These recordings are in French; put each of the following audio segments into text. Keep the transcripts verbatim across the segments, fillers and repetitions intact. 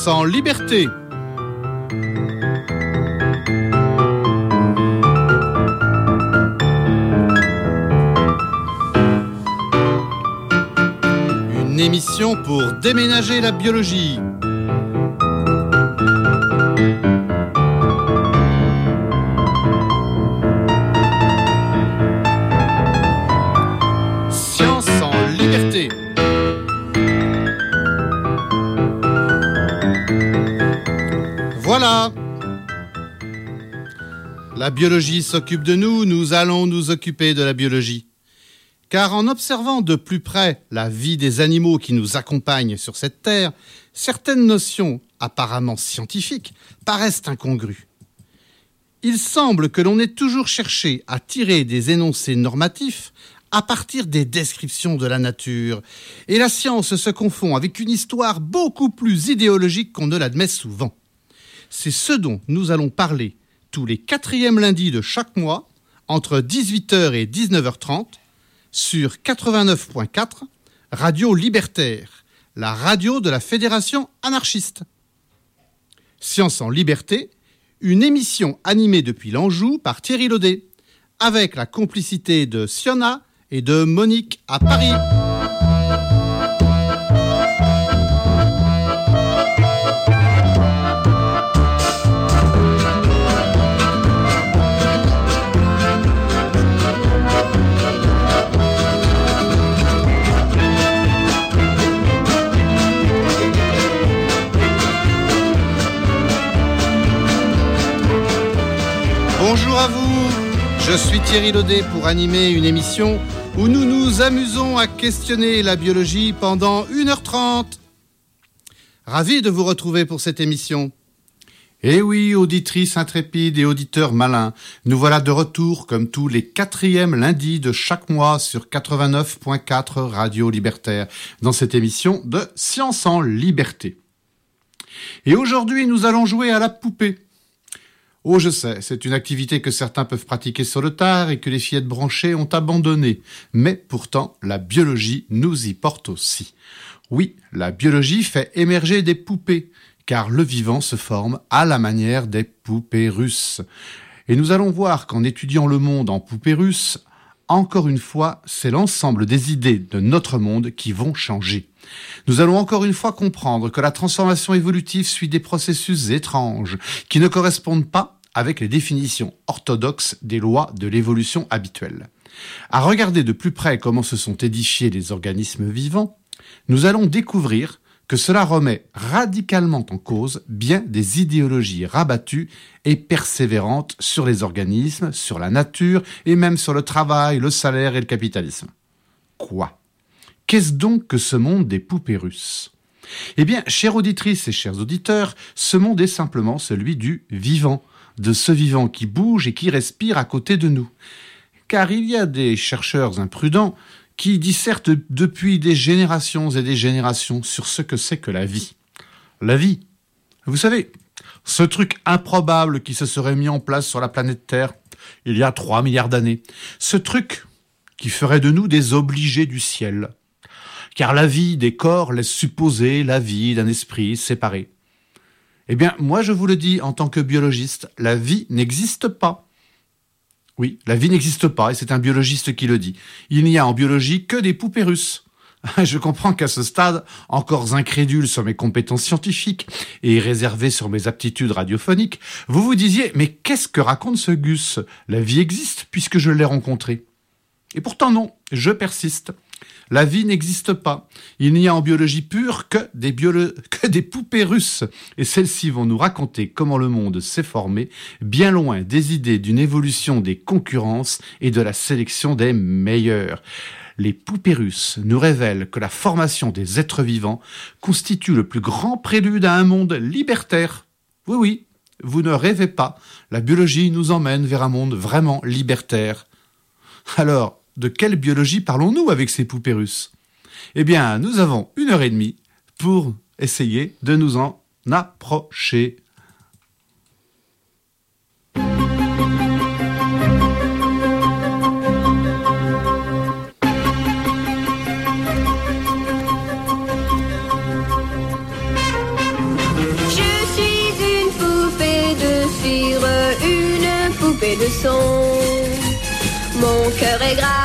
Science en liberté. Une émission pour déménager la biologie. Science en liberté. Voilà. La biologie s'occupe de nous, nous allons nous occuper de la biologie. Car en observant de plus près la vie des animaux qui nous accompagnent sur cette terre, certaines notions apparemment scientifiques paraissent incongrues. Il semble que l'on ait toujours cherché à tirer des énoncés normatifs à partir des descriptions de la nature, et la science se confond avec une histoire beaucoup plus idéologique qu'on ne l'admet souvent. C'est ce dont nous allons parler tous les quatrièmes lundis de chaque mois, entre dix-huit heures et dix-neuf heures trente, sur quatre-vingt-neuf point quatre, Radio Libertaire, la radio de la Fédération anarchiste. Science en liberté, une émission animée depuis l'Anjou par Thierry Laudet, avec la complicité de Siona et de Monique à Paris. Bonjour à vous, je suis Thierry Laudet pour animer une émission où nous nous amusons à questionner la biologie pendant une heure trente. Ravi de vous retrouver pour cette émission. Eh oui, auditrices intrépides et auditeurs malins, nous voilà de retour comme tous les quatrièmes lundis de chaque mois sur quatre-vingt-neuf point quatre Radio Libertaire, dans cette émission de Science en liberté. Et aujourd'hui, nous allons jouer à la poupée. Oh, je sais, c'est une activité que certains peuvent pratiquer sur le tard et que les fillettes branchées ont abandonnée. Mais pourtant, la biologie nous y porte aussi. Oui, la biologie fait émerger des poupées, car le vivant se forme à la manière des poupées russes. Et nous allons voir qu'en étudiant le monde en poupées russes, encore une fois, c'est l'ensemble des idées de notre monde qui vont changer. Nous allons encore une fois comprendre que la transformation évolutive suit des processus étranges qui ne correspondent pas avec les définitions orthodoxes des lois de l'évolution habituelle. À regarder de plus près comment se sont édifiés les organismes vivants, nous allons découvrir que cela remet radicalement en cause bien des idéologies rabattues et persévérantes sur les organismes, sur la nature et même sur le travail, le salaire et le capitalisme. Quoi ? Qu'est-ce donc que ce monde des poupées russes ? Eh bien, chères auditrices et chers auditeurs, ce monde est simplement celui du vivant, de ce vivant qui bouge et qui respire à côté de nous. Car il y a des chercheurs imprudents qui dissertent depuis des générations et des générations sur ce que c'est que la vie. La vie, vous savez, ce truc improbable qui se serait mis en place sur la planète Terre il y a trois milliards d'années. Ce truc qui ferait de nous des obligés du ciel. Car la vie des corps laisse supposer la vie d'un esprit séparé. Eh bien, moi je vous le dis en tant que biologiste, la vie n'existe pas. Oui, la vie n'existe pas, et c'est un biologiste qui le dit. Il n'y a en biologie que des poupées russes. Je comprends qu'à ce stade, encore incrédule sur mes compétences scientifiques et réservé sur mes aptitudes radiophoniques, vous vous disiez « Mais qu'est-ce que raconte ce Gus ? La vie existe puisque je l'ai rencontré. » Et pourtant non, je persiste. La vie n'existe pas. Il n'y a en biologie pure que des, biolo... que des poupées russes. Et celles-ci vont nous raconter comment le monde s'est formé, bien loin des idées d'une évolution des concurrences et de la sélection des meilleurs. Les poupées russes nous révèlent que la formation des êtres vivants constitue le plus grand prélude à un monde libertaire. Oui, oui, vous ne rêvez pas. La biologie nous emmène vers un monde vraiment libertaire. Alors, de quelle biologie parlons-nous avec ces poupées russes ? Eh bien, nous avons une heure et demie pour essayer de nous en approcher.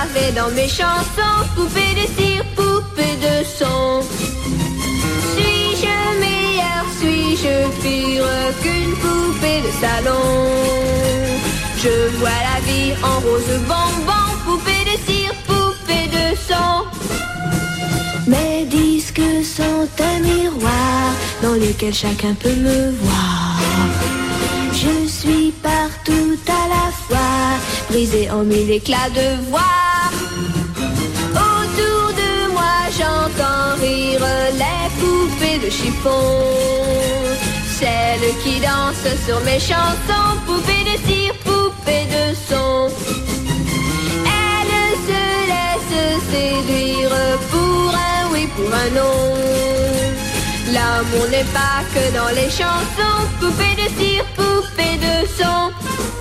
parlais dans mes chansons. Poupée de cire, poupée de son. Suis-je meilleure, suis-je pire qu'une poupée de salon? Je vois la vie en rose bonbon. Poupée de cire, poupée de son. Mes disques sont un miroir dans lequel chacun peut me voir. Je suis partout à la fois, brisée en mille éclats de voix. Autour de moi j'entends rire les poupées de chiffon, celles qui dansent sur mes chansons. Poupées de cire, poupées de son. Elles se laissent séduire pour un oui, pour un non. L'amour n'est pas que dans les chansons. Poupée de cire, poupée de son.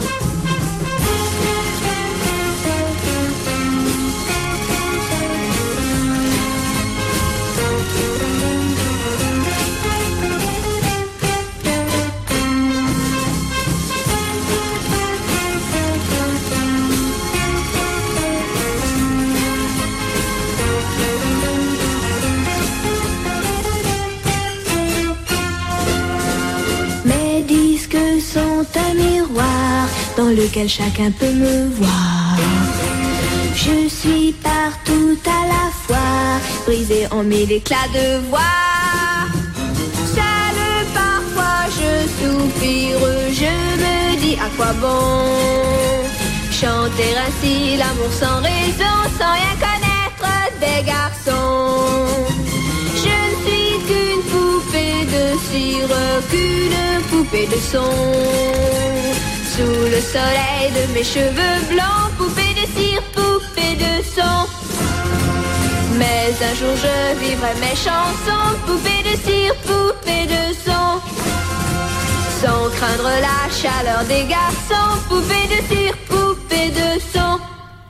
Sont un miroir dans lequel chacun peut me voir. Je suis partout à la fois, brisée en mille éclats de voix. Seule parfois je soupire, je me dis à quoi bon chanter ainsi l'amour sans raison, sans rien connaître des garçons. Je ne suis qu'une poupée de cire, qu'une poupée de son. Sous le soleil de mes cheveux blancs, poupée de cire, poupée de son. Mais un jour je vivrai mes chansons, poupée de cire, poupée de son. Sans craindre la chaleur des garçons, poupée de cire, poupée de son.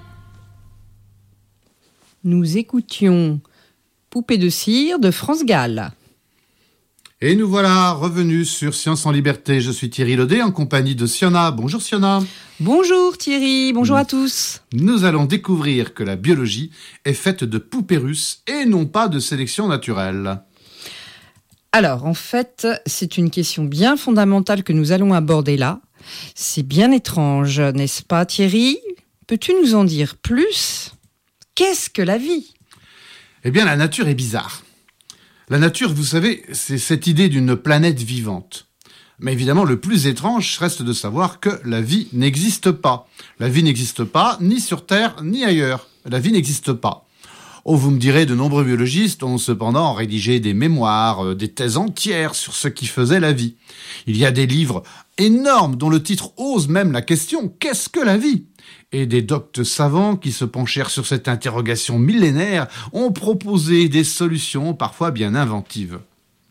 Nous écoutions Poupée de cire de France Gall. Et nous voilà revenus sur Science en Liberté. Je suis Thierry Laudet en compagnie de Siona. Bonjour Siona. Bonjour Thierry, bonjour à tous. Nous allons découvrir que la biologie est faite de poupées russes et non pas de sélection naturelle. Alors en fait, c'est une question bien fondamentale que nous allons aborder là. C'est bien étrange, n'est-ce pas Thierry? Peux-tu nous en dire plus? Qu'est-ce que la vie? Eh bien, la nature est bizarre. La nature, vous savez, c'est cette idée d'une planète vivante. Mais évidemment, le plus étrange reste de savoir que la vie n'existe pas. La vie n'existe pas, ni sur Terre, ni ailleurs. La vie n'existe pas. Oh, vous me direz, de nombreux biologistes ont cependant rédigé des mémoires, des thèses entières sur ce qui faisait la vie. Il y a des livres énormes dont le titre ose même la question « Qu'est-ce que la vie ?» Et des doctes savants qui se penchèrent sur cette interrogation millénaire ont proposé des solutions parfois bien inventives.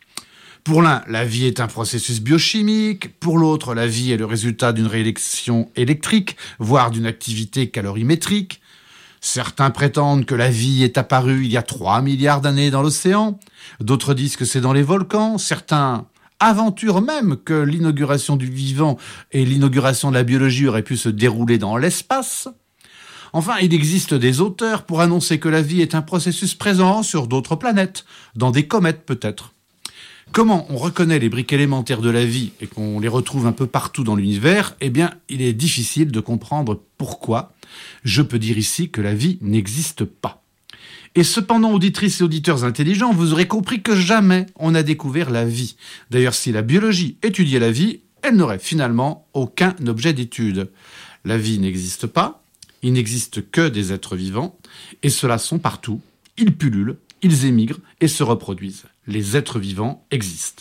Pour l'un, la vie est un processus biochimique. Pour l'autre, la vie est le résultat d'une réaction électrique, voire d'une activité calorimétrique. Certains prétendent que la vie est apparue il y a trois milliards d'années dans l'océan. D'autres disent que c'est dans les volcans. Certains aventurent même que l'inauguration du vivant et l'inauguration de la biologie auraient pu se dérouler dans l'espace. Enfin, il existe des auteurs pour annoncer que la vie est un processus présent sur d'autres planètes, dans des comètes peut-être. Comment on reconnaît les briques élémentaires de la vie et qu'on les retrouve un peu partout dans l'univers? Eh bien, il est difficile de comprendre pourquoi. Je peux dire ici que la vie n'existe pas. Et cependant, auditrices et auditeurs intelligents, vous aurez compris que jamais on n'a découvert la vie. D'ailleurs, si la biologie étudiait la vie, elle n'aurait finalement aucun objet d'étude. La vie n'existe pas, il n'existe que des êtres vivants, et ceux-là sont partout, ils pullulent, ils émigrent et se reproduisent. Les êtres vivants existent.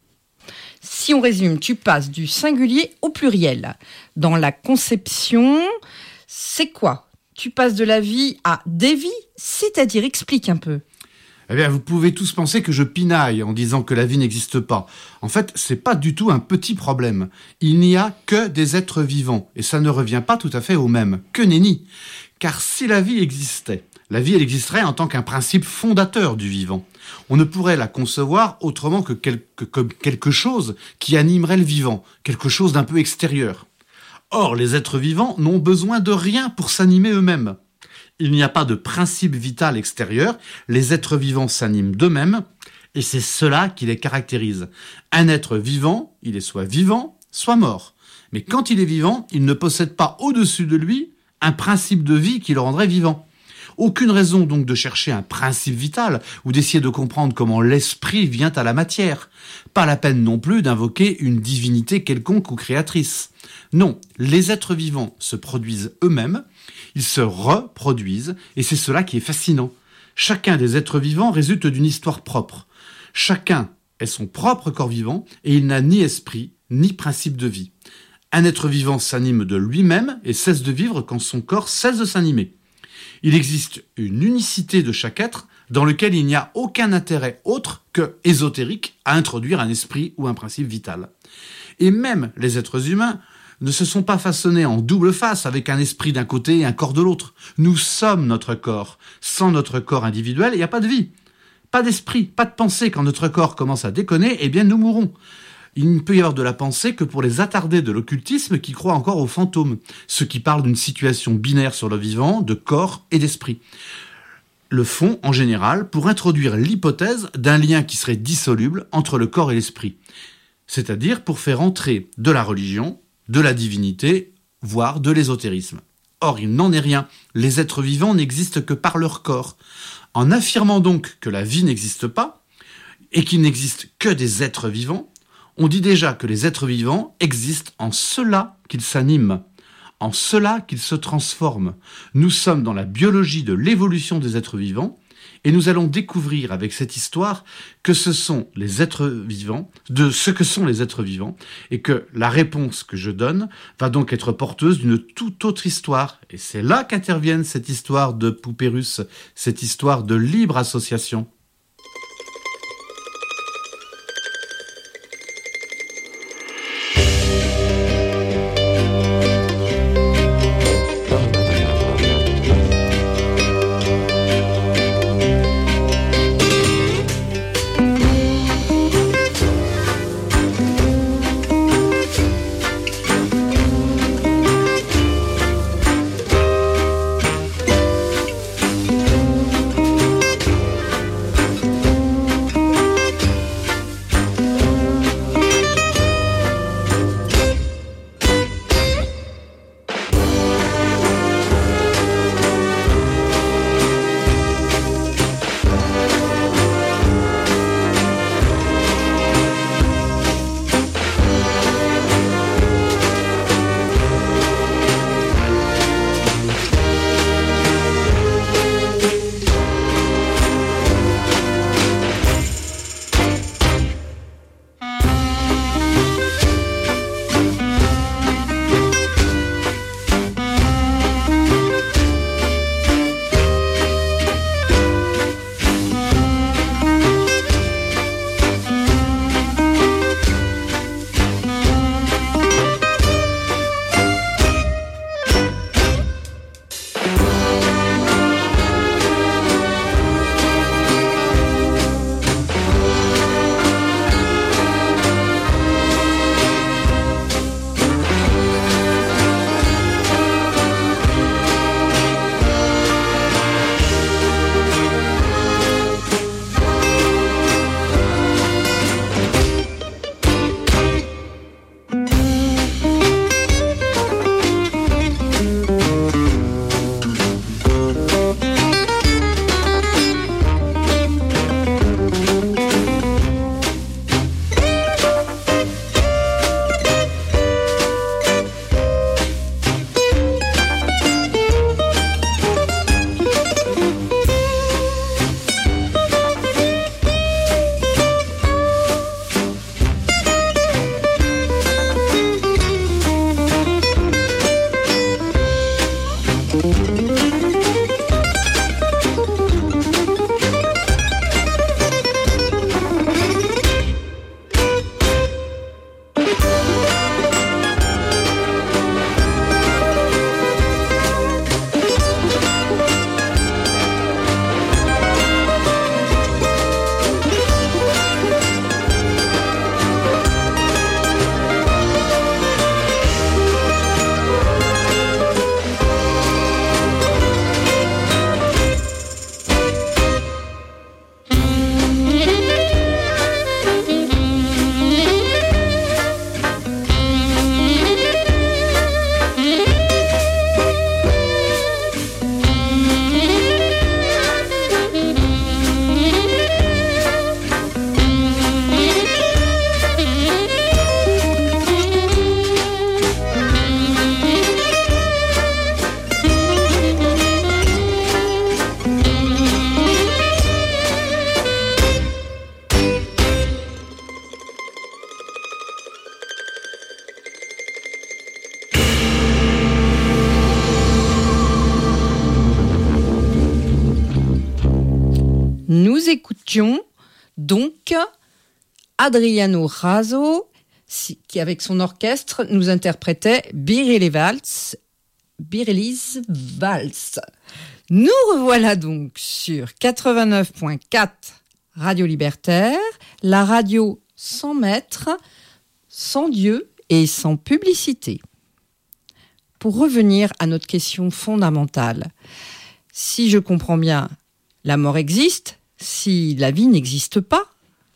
Si on résume, tu passes du singulier au pluriel. Dans la conception, c'est quoi? Tu passes de la vie à des vies, c'est-à-dire, explique un peu. Eh bien, vous pouvez tous penser que je pinaille en disant que la vie n'existe pas. En fait, c'est pas du tout un petit problème. Il n'y a que des êtres vivants, et ça ne revient pas tout à fait au même. Que nenni. Car si la vie existait, la vie, elle existerait en tant qu'un principe fondateur du vivant. On ne pourrait la concevoir autrement que quelque, comme quelque chose qui animerait le vivant, quelque chose d'un peu extérieur. Or, les êtres vivants n'ont besoin de rien pour s'animer eux-mêmes. Il n'y a pas de principe vital extérieur, les êtres vivants s'animent d'eux-mêmes, et c'est cela qui les caractérise. Un être vivant, il est soit vivant, soit mort. Mais quand il est vivant, il ne possède pas au-dessus de lui un principe de vie qui le rendrait vivant. Aucune raison donc de chercher un principe vital ou d'essayer de comprendre comment l'esprit vient à la matière. Pas la peine non plus d'invoquer une divinité quelconque ou créatrice. Non, les êtres vivants se produisent eux-mêmes, ils se reproduisent, et c'est cela qui est fascinant. Chacun des êtres vivants résulte d'une histoire propre. Chacun est son propre corps vivant, et il n'a ni esprit, ni principe de vie. Un être vivant s'anime de lui-même et cesse de vivre quand son corps cesse de s'animer. Il existe une unicité de chaque être dans lequel il n'y a aucun intérêt autre que ésotérique à introduire un esprit ou un principe vital. Et même les êtres humains ne se sont pas façonnés en double face avec un esprit d'un côté et un corps de l'autre. Nous sommes notre corps. Sans notre corps individuel, il n'y a pas de vie. Pas d'esprit, pas de pensée. Quand notre corps commence à déconner, eh bien nous mourrons. Il ne peut y avoir de la pensée que pour les attardés de l'occultisme qui croient encore aux fantômes, ceux qui parlent d'une situation binaire sur le vivant, de corps et d'esprit. Le font, en général, pour introduire l'hypothèse d'un lien qui serait dissoluble entre le corps et l'esprit, c'est-à-dire pour faire entrer de la religion, de la divinité, voire de l'ésotérisme. Or, il n'en est rien. Les êtres vivants n'existent que par leur corps. En affirmant donc que la vie n'existe pas, et qu'il n'existe que des êtres vivants, on dit déjà que les êtres vivants existent en cela qu'ils s'animent, en cela qu'ils se transforment. Nous sommes dans la biologie de l'évolution des êtres vivants, et nous allons découvrir avec cette histoire que ce sont les êtres vivants, de ce que sont les êtres vivants, et que la réponse que je donne va donc être porteuse d'une toute autre histoire. Et c'est là qu'intervienne cette histoire de poupée russe, cette histoire de libre association. Nous écoutions donc Adriano Raso, qui avec son orchestre nous interprétait Birelli Waltz. Birelli's Waltz. Nous revoilà donc sur quatre-vingt-neuf virgule quatre Radio Libertaire, la radio sans maître, sans Dieu et sans publicité. Pour revenir à notre question fondamentale, si je comprends bien, la mort existe, si la vie n'existe pas?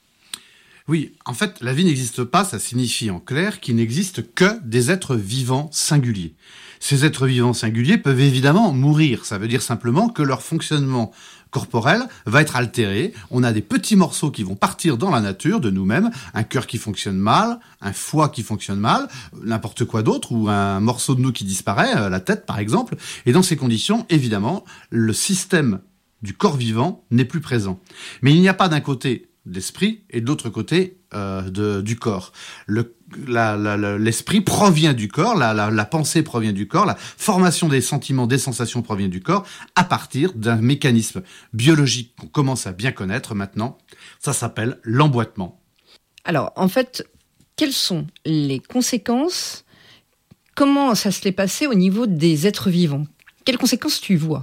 Oui, en fait, la vie n'existe pas, ça signifie en clair qu'il n'existe que des êtres vivants singuliers. Ces êtres vivants singuliers peuvent évidemment mourir, ça veut dire simplement que leur fonctionnement corporel va être altéré. On a des petits morceaux qui vont partir dans la nature de nous-mêmes, un cœur qui fonctionne mal, un foie qui fonctionne mal, n'importe quoi d'autre, ou un morceau de nous qui disparaît, la tête par exemple. Et dans ces conditions, évidemment, le système du corps vivant n'est plus présent. Mais il n'y a pas d'un côté l'esprit et de l'autre côté euh, de, du corps. Le, la, la, la, l'esprit provient du corps, la, la, la pensée provient du corps, la formation des sentiments, des sensations provient du corps à partir d'un mécanisme biologique qu'on commence à bien connaître maintenant. Ça s'appelle l'emboîtement. Alors, en fait, quelles sont les conséquences? Comment ça se l'est passé au niveau des êtres vivants? Quelles conséquences tu vois?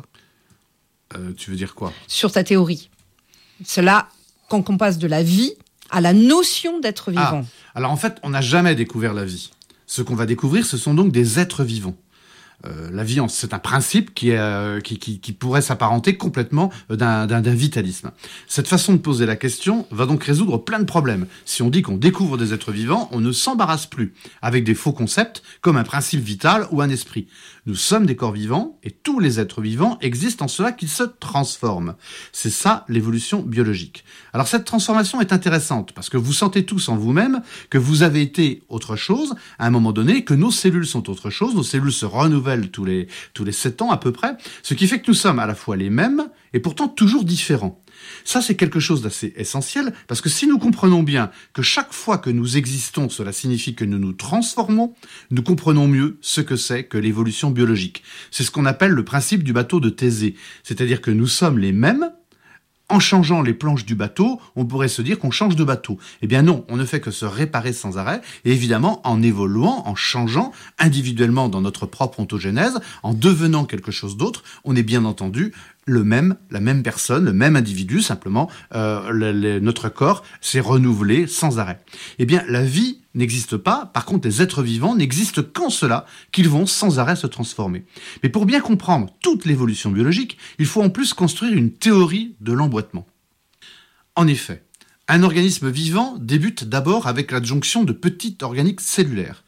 euh, Tu veux dire quoi? Sur ta théorie. Cela... quand on passe de la vie à la notion d'être vivant. Ah, alors en fait, on n'a jamais découvert la vie. Ce qu'on va découvrir, ce sont donc des êtres vivants. Euh, la vie, c'est un principe qui, est, euh, qui, qui, qui pourrait s'apparenter complètement d'un, d'un, d'un vitalisme. Cette façon de poser la question va donc résoudre plein de problèmes. Si on dit qu'on découvre des êtres vivants, on ne s'embarrasse plus avec des faux concepts comme un principe vital ou un esprit. Nous sommes des corps vivants et tous les êtres vivants existent en cela qu'ils se transforment. C'est ça l'évolution biologique. Alors cette transformation est intéressante parce que vous sentez tous en vous-même que vous avez été autre chose à un moment donné, que nos cellules sont autre chose, nos cellules se renouvellent tous les, tous les sept ans à peu près, ce qui fait que nous sommes à la fois les mêmes et pourtant toujours différents. Ça, c'est quelque chose d'assez essentiel, parce que si nous comprenons bien que chaque fois que nous existons, cela signifie que nous nous transformons, nous comprenons mieux ce que c'est que l'évolution biologique. C'est ce qu'on appelle le principe du bateau de Thésée, c'est-à-dire que nous sommes les mêmes. En changeant les planches du bateau, on pourrait se dire qu'on change de bateau. Eh bien non, on ne fait que se réparer sans arrêt, et évidemment en évoluant, en changeant individuellement dans notre propre ontogénèse, en devenant quelque chose d'autre, on est bien entendu le même, la même personne, le même individu, simplement euh, le, le, notre corps s'est renouvelé sans arrêt. Eh bien la vie n'existe pas, par contre les êtres vivants n'existent qu'en cela, qu'ils vont sans arrêt se transformer. Mais pour bien comprendre toute l'évolution biologique, il faut en plus construire une théorie de l'emboîtement. En effet, un organisme vivant débute d'abord avec l'adjonction de petits organiques cellulaires,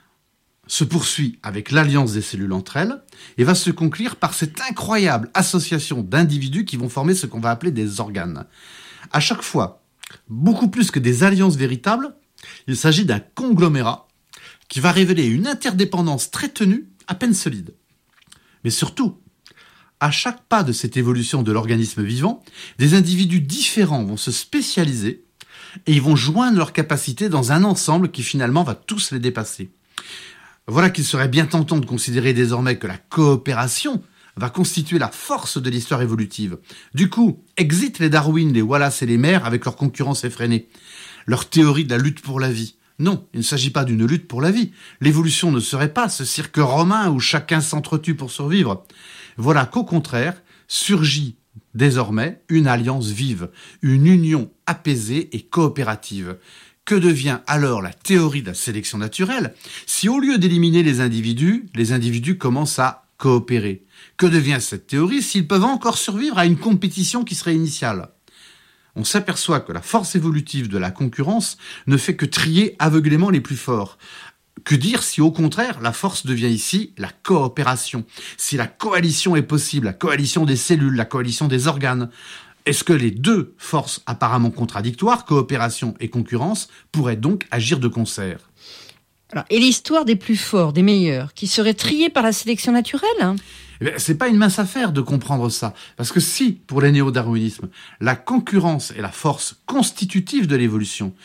se poursuit avec l'alliance des cellules entre elles et va se conclure par cette incroyable association d'individus qui vont former ce qu'on va appeler des organes. À chaque fois, beaucoup plus que des alliances véritables, il s'agit d'un conglomérat qui va révéler une interdépendance très tenue, à peine solide. Mais surtout, à chaque pas de cette évolution de l'organisme vivant, des individus différents vont se spécialiser et ils vont joindre leurs capacités dans un ensemble qui finalement va tous les dépasser. Voilà qu'il serait bien tentant de considérer désormais que la coopération va constituer la force de l'histoire évolutive. Du coup, exit les Darwin, les Wallace et les Maire avec leur concurrence effrénée, leur théorie de la lutte pour la vie. Non, il ne s'agit pas d'une lutte pour la vie. L'évolution ne serait pas ce cirque romain où chacun s'entretue pour survivre. Voilà qu'au contraire, surgit désormais une alliance vive, une union apaisée et coopérative. Que devient alors la théorie de la sélection naturelle si au lieu d'éliminer les individus, les individus commencent à coopérer? Que devient cette théorie s'ils peuvent encore survivre à une compétition qui serait initiale? On s'aperçoit que la force évolutive de la concurrence ne fait que trier aveuglément les plus forts. Que dire si au contraire la force devient ici la coopération? Si la coalition est possible, la coalition des cellules, la coalition des organes? Est-ce que les deux forces apparemment contradictoires, coopération et concurrence, pourraient donc agir de concert? Alors, et l'histoire des plus forts, des meilleurs, qui seraient triés par la sélection naturelle, hein? Eh bien, c'est pas une mince affaire de comprendre ça. Parce que si, pour les néo-darwinismes, la concurrence est la force constitutive de l'évolution,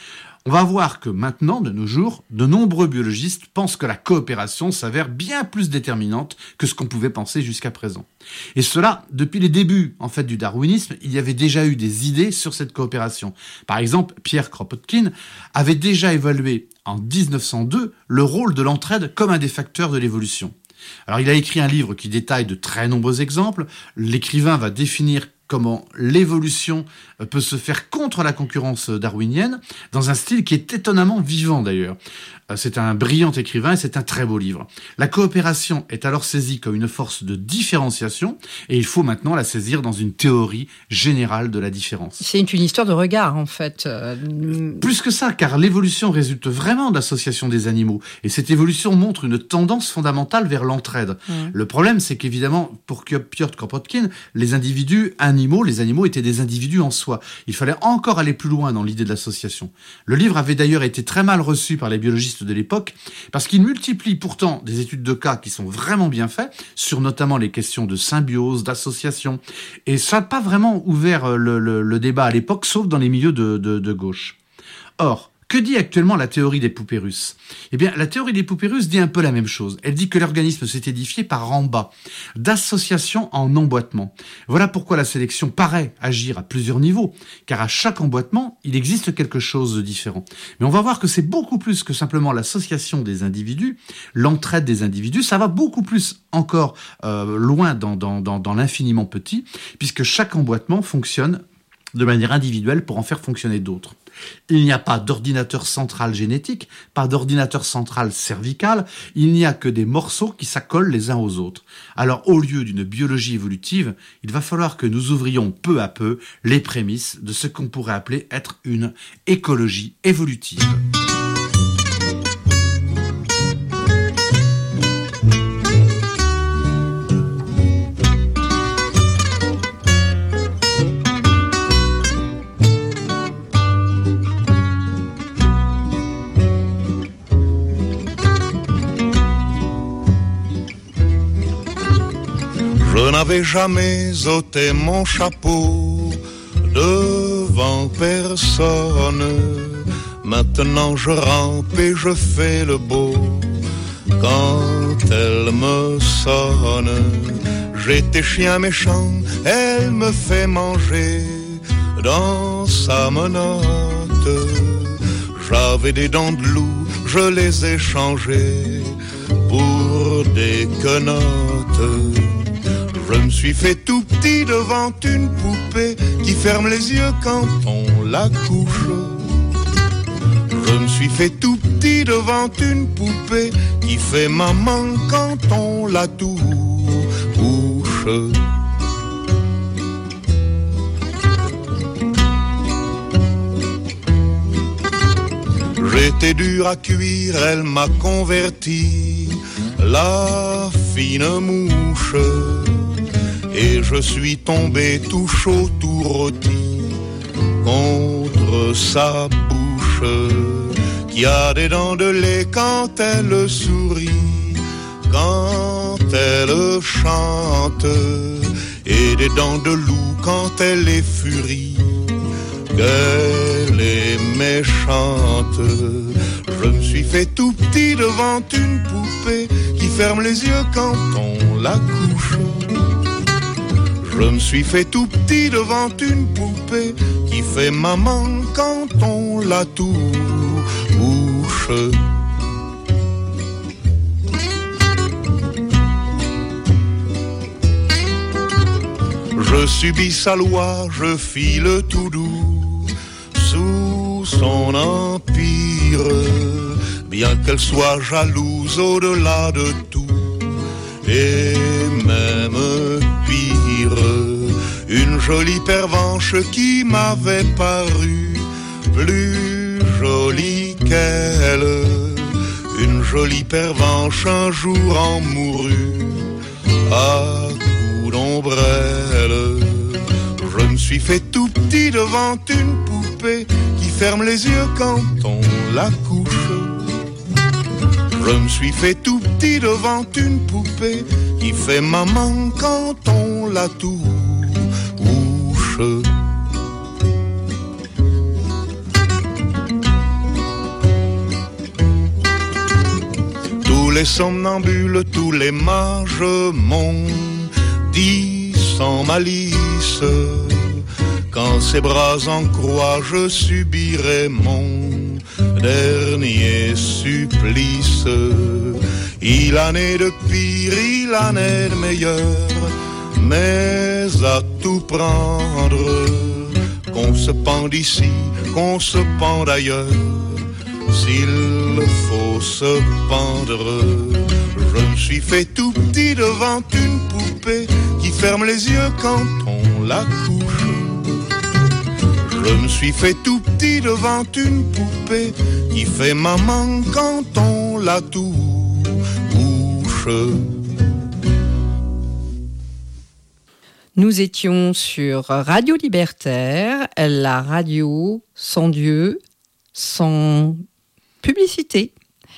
On va voir que maintenant, de nos jours, de nombreux biologistes pensent que la coopération s'avère bien plus déterminante que ce qu'on pouvait penser jusqu'à présent. Et cela, depuis les débuts en fait du darwinisme, il y avait déjà eu des idées sur cette coopération. Par exemple, Pierre Kropotkin avait déjà évalué en dix-neuf cent deux le rôle de l'entraide comme un des facteurs de l'évolution. Alors il a écrit un livre qui détaille de très nombreux exemples. L'écrivain va définir comment l'évolution peut se faire contre la concurrence darwinienne, dans un style qui est étonnamment vivant d'ailleurs. C'est un brillant écrivain et c'est un très beau livre. La coopération est alors saisie comme une force de différenciation et il faut maintenant la saisir dans une théorie générale de la différence. C'est une histoire de regard en fait. Plus que ça, car l'évolution résulte vraiment de l'association des animaux et cette évolution montre une tendance fondamentale vers l'entraide. Mmh. Le problème, c'est qu'évidemment, pour Piotr Kropotkin, les individus animaux, les animaux étaient des individus en soi. Il fallait encore aller plus loin dans l'idée de l'association. Le livre avait d'ailleurs été très mal reçu par les biologistes de l'époque, parce qu'il multiplie pourtant des études de cas qui sont vraiment bien faites, sur notamment les questions de symbiose, d'association, et ça n'a pas vraiment ouvert le, le, le débat à l'époque, sauf dans les milieux de, de, de gauche. Or, que dit actuellement la théorie des poupées russes ? Eh bien, la théorie des poupées russes dit un peu la même chose. Elle dit que l'organisme s'est édifié par en bas, d'association en emboîtement. Voilà pourquoi la sélection paraît agir à plusieurs niveaux, car à chaque emboîtement, il existe quelque chose de différent. Mais on va voir que c'est beaucoup plus que simplement l'association des individus, l'entraide des individus, ça va beaucoup plus encore euh, loin dans, dans, dans, dans l'infiniment petit, puisque chaque emboîtement fonctionne de manière individuelle pour en faire fonctionner d'autres. Il n'y a pas d'ordinateur central génétique, pas d'ordinateur central cervical, il n'y a que des morceaux qui s'accolent les uns aux autres. Alors, au lieu d'une biologie évolutive, il va falloir que nous ouvrions peu à peu les prémices de ce qu'on pourrait appeler être une écologie évolutive. Je n'avais jamais ôté mon chapeau devant personne. Maintenant je rampe et je fais le beau quand elle me sonne. J'étais chien méchant, elle me fait manger dans sa menotte. J'avais des dents de loup, je les ai changées pour des quenottes. Je me suis fait tout petit devant une poupée qui ferme les yeux quand on la couche. Je me suis fait tout petit devant une poupée qui fait maman quand on la touche. J'étais dur à cuire, elle m'a converti, la fine mouche. Et je suis tombé tout chaud, tout rôti contre sa bouche, qui a des dents de lait quand elle sourit, quand elle chante, et des dents de loup quand elle est furie, qu'elle est méchante. Je me suis fait tout petit devant une poupée qui ferme les yeux quand on la couche. Je me suis fait tout petit devant une poupée qui fait maman quand on la touche. Je subis sa loi, je file tout doux sous son empire, bien qu'elle soit jalouse au-delà de tout, et même pire, une jolie pervenche qui m'avait paru plus jolie qu'elle. Une jolie pervenche un jour en mourut à coups d'ombrelle. Je me suis fait tout petit devant une poupée qui ferme les yeux quand on la couche. Je me suis fait tout petit devant une poupée qui fait maman quand on la touche. somnambules, tous les mages m'ont dit sans malice, quand ses bras en croix je subirai mon dernier supplice. Il en est de pire, il en est de meilleur, mais à tout prendre, qu'on se pende ici, qu'on se pende ailleurs, s'il faut se pendre. Je me suis fait tout petit devant une poupée qui ferme les yeux quand on la couche. Je me suis fait tout petit devant une poupée qui fait maman quand on la touche. Nous étions sur Radio Libertaire, la radio sans Dieu, sans publicité.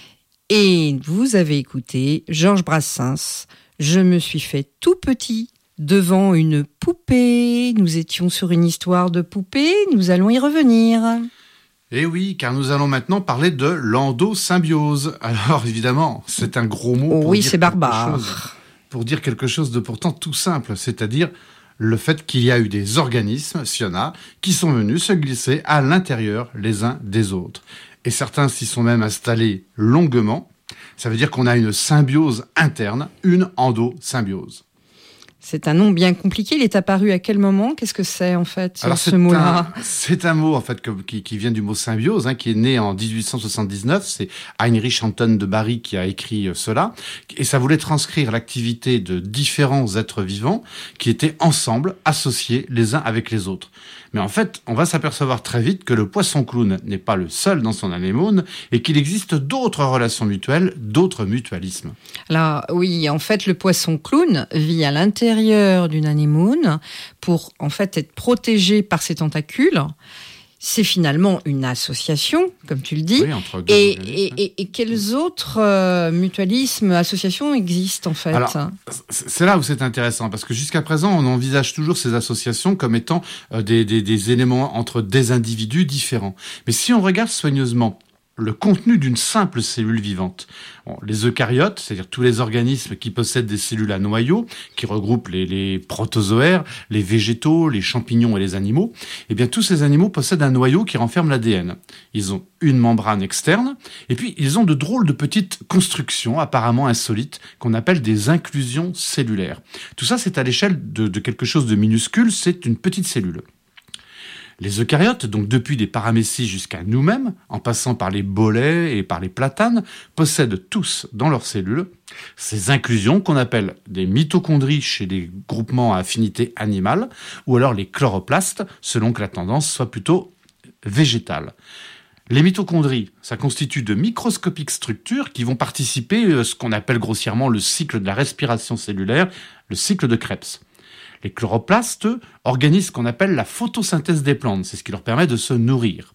Et vous avez écouté Georges Brassens, Je me suis fait tout petit devant une poupée. Nous étions sur une histoire de poupée, nous allons y revenir. Eh oui, car nous allons maintenant parler de l'endosymbiose. Alors évidemment, c'est un gros mot. Pour oui, dire c'est barbare. Chose, pour dire quelque chose de pourtant tout simple, c'est-à-dire le fait qu'il y a eu des organismes, s'il y en a, qui sont venus se glisser à l'intérieur les uns des autres. Et certains s'y sont même installés longuement. Ça veut dire qu'on a une symbiose interne, une endosymbiose. C'est un nom bien compliqué. Il est apparu à quel moment ? Qu'est-ce que c'est en fait, Alors, ce c'est mot-là ? un, C'est un mot en fait que, qui, qui vient du mot symbiose, hein, qui est né en dix-huit cent soixante-dix-neuf. C'est Heinrich Anton de Bari qui a écrit cela. Et ça voulait transcrire l'activité de différents êtres vivants qui étaient ensemble, associés les uns avec les autres. Mais en fait, on va s'apercevoir très vite que le poisson clown n'est pas le seul dans son anémone et qu'il existe d'autres relations mutuelles, d'autres mutualismes. Alors oui, en fait, le poisson clown vit à l'intérieur d'une anémone pour en fait être protégé par ses tentacules. C'est finalement une association, comme tu le dis. Oui, entre deux et, organismes. et, et, et quels autres euh, mutualismes, associations existent en fait ? Alors, c'est là où c'est intéressant, parce que jusqu'à présent, on envisage toujours ces associations comme étant euh, des, des, des éléments entre des individus différents. Mais si on regarde soigneusement le contenu d'une simple cellule vivante. Bon, les eucaryotes, c'est-à-dire tous les organismes qui possèdent des cellules à noyau, qui regroupent les, les protozoaires, les végétaux, les champignons et les animaux, eh bien tous ces animaux possèdent un noyau qui renferme l'A D N. Ils ont une membrane externe, et puis ils ont de drôles de petites constructions apparemment insolites qu'on appelle des inclusions cellulaires. Tout ça, c'est à l'échelle de, de quelque chose de minuscule, c'est une petite cellule. Les eucaryotes, donc depuis des paramécies jusqu'à nous-mêmes, en passant par les bolets et par les platanes, possèdent tous dans leurs cellules ces inclusions qu'on appelle des mitochondries chez les groupements à affinité animale, ou alors les chloroplastes, selon que la tendance soit plutôt végétale. Les mitochondries, ça constitue de microscopiques structures qui vont participer à ce qu'on appelle grossièrement le cycle de la respiration cellulaire, le cycle de Krebs. Les chloroplastes organisent ce qu'on appelle la photosynthèse des plantes, c'est ce qui leur permet de se nourrir.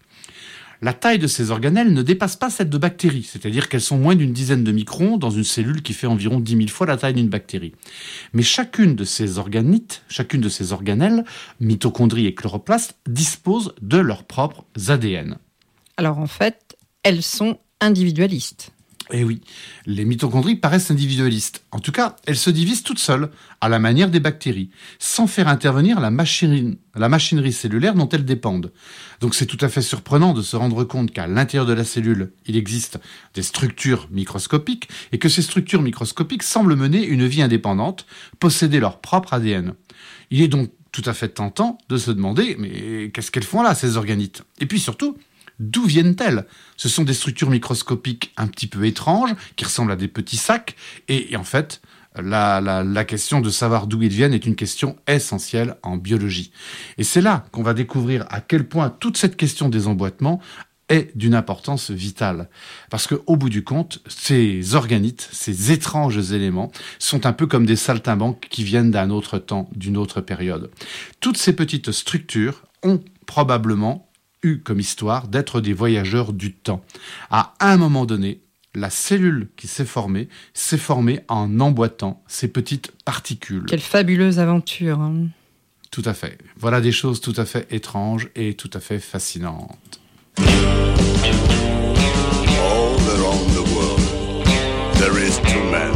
La taille de ces organelles ne dépasse pas celle de bactéries, c'est-à-dire qu'elles sont moins d'une dizaine de microns dans une cellule qui fait environ dix mille fois la taille d'une bactérie. Mais chacune de ces organites, chacune de ces organelles, mitochondries et chloroplastes, dispose de leurs propres A D N. Alors en fait, elles sont individualistes. Eh oui, les mitochondries paraissent individualistes. En tout cas, elles se divisent toutes seules, à la manière des bactéries, sans faire intervenir la machinerie, la machinerie cellulaire dont elles dépendent. Donc c'est tout à fait surprenant de se rendre compte qu'à l'intérieur de la cellule, il existe des structures microscopiques et que ces structures microscopiques semblent mener une vie indépendante, posséder leur propre A D N. Il est donc tout à fait tentant de se demander, mais qu'est-ce qu'elles font là, ces organites ? Et puis surtout, d'où viennent-elles ? Ce sont des structures microscopiques un petit peu étranges, qui ressemblent à des petits sacs. Et, et en fait, la, la, la question de savoir d'où ils viennent est une question essentielle en biologie. Et c'est là qu'on va découvrir à quel point toute cette question des emboîtements est d'une importance vitale. Parce qu'au bout du compte, ces organites, ces étranges éléments, sont un peu comme des saltimbanques qui viennent d'un autre temps, d'une autre période. Toutes ces petites structures ont probablement eu comme histoire d'être des voyageurs du temps. À un moment donné, la cellule qui s'est formée, s'est formée en emboîtant ces petites particules. Quelle fabuleuse aventure. Hein. Tout à fait. Voilà des choses tout à fait étranges et tout à fait fascinantes. All around the world, there is two men.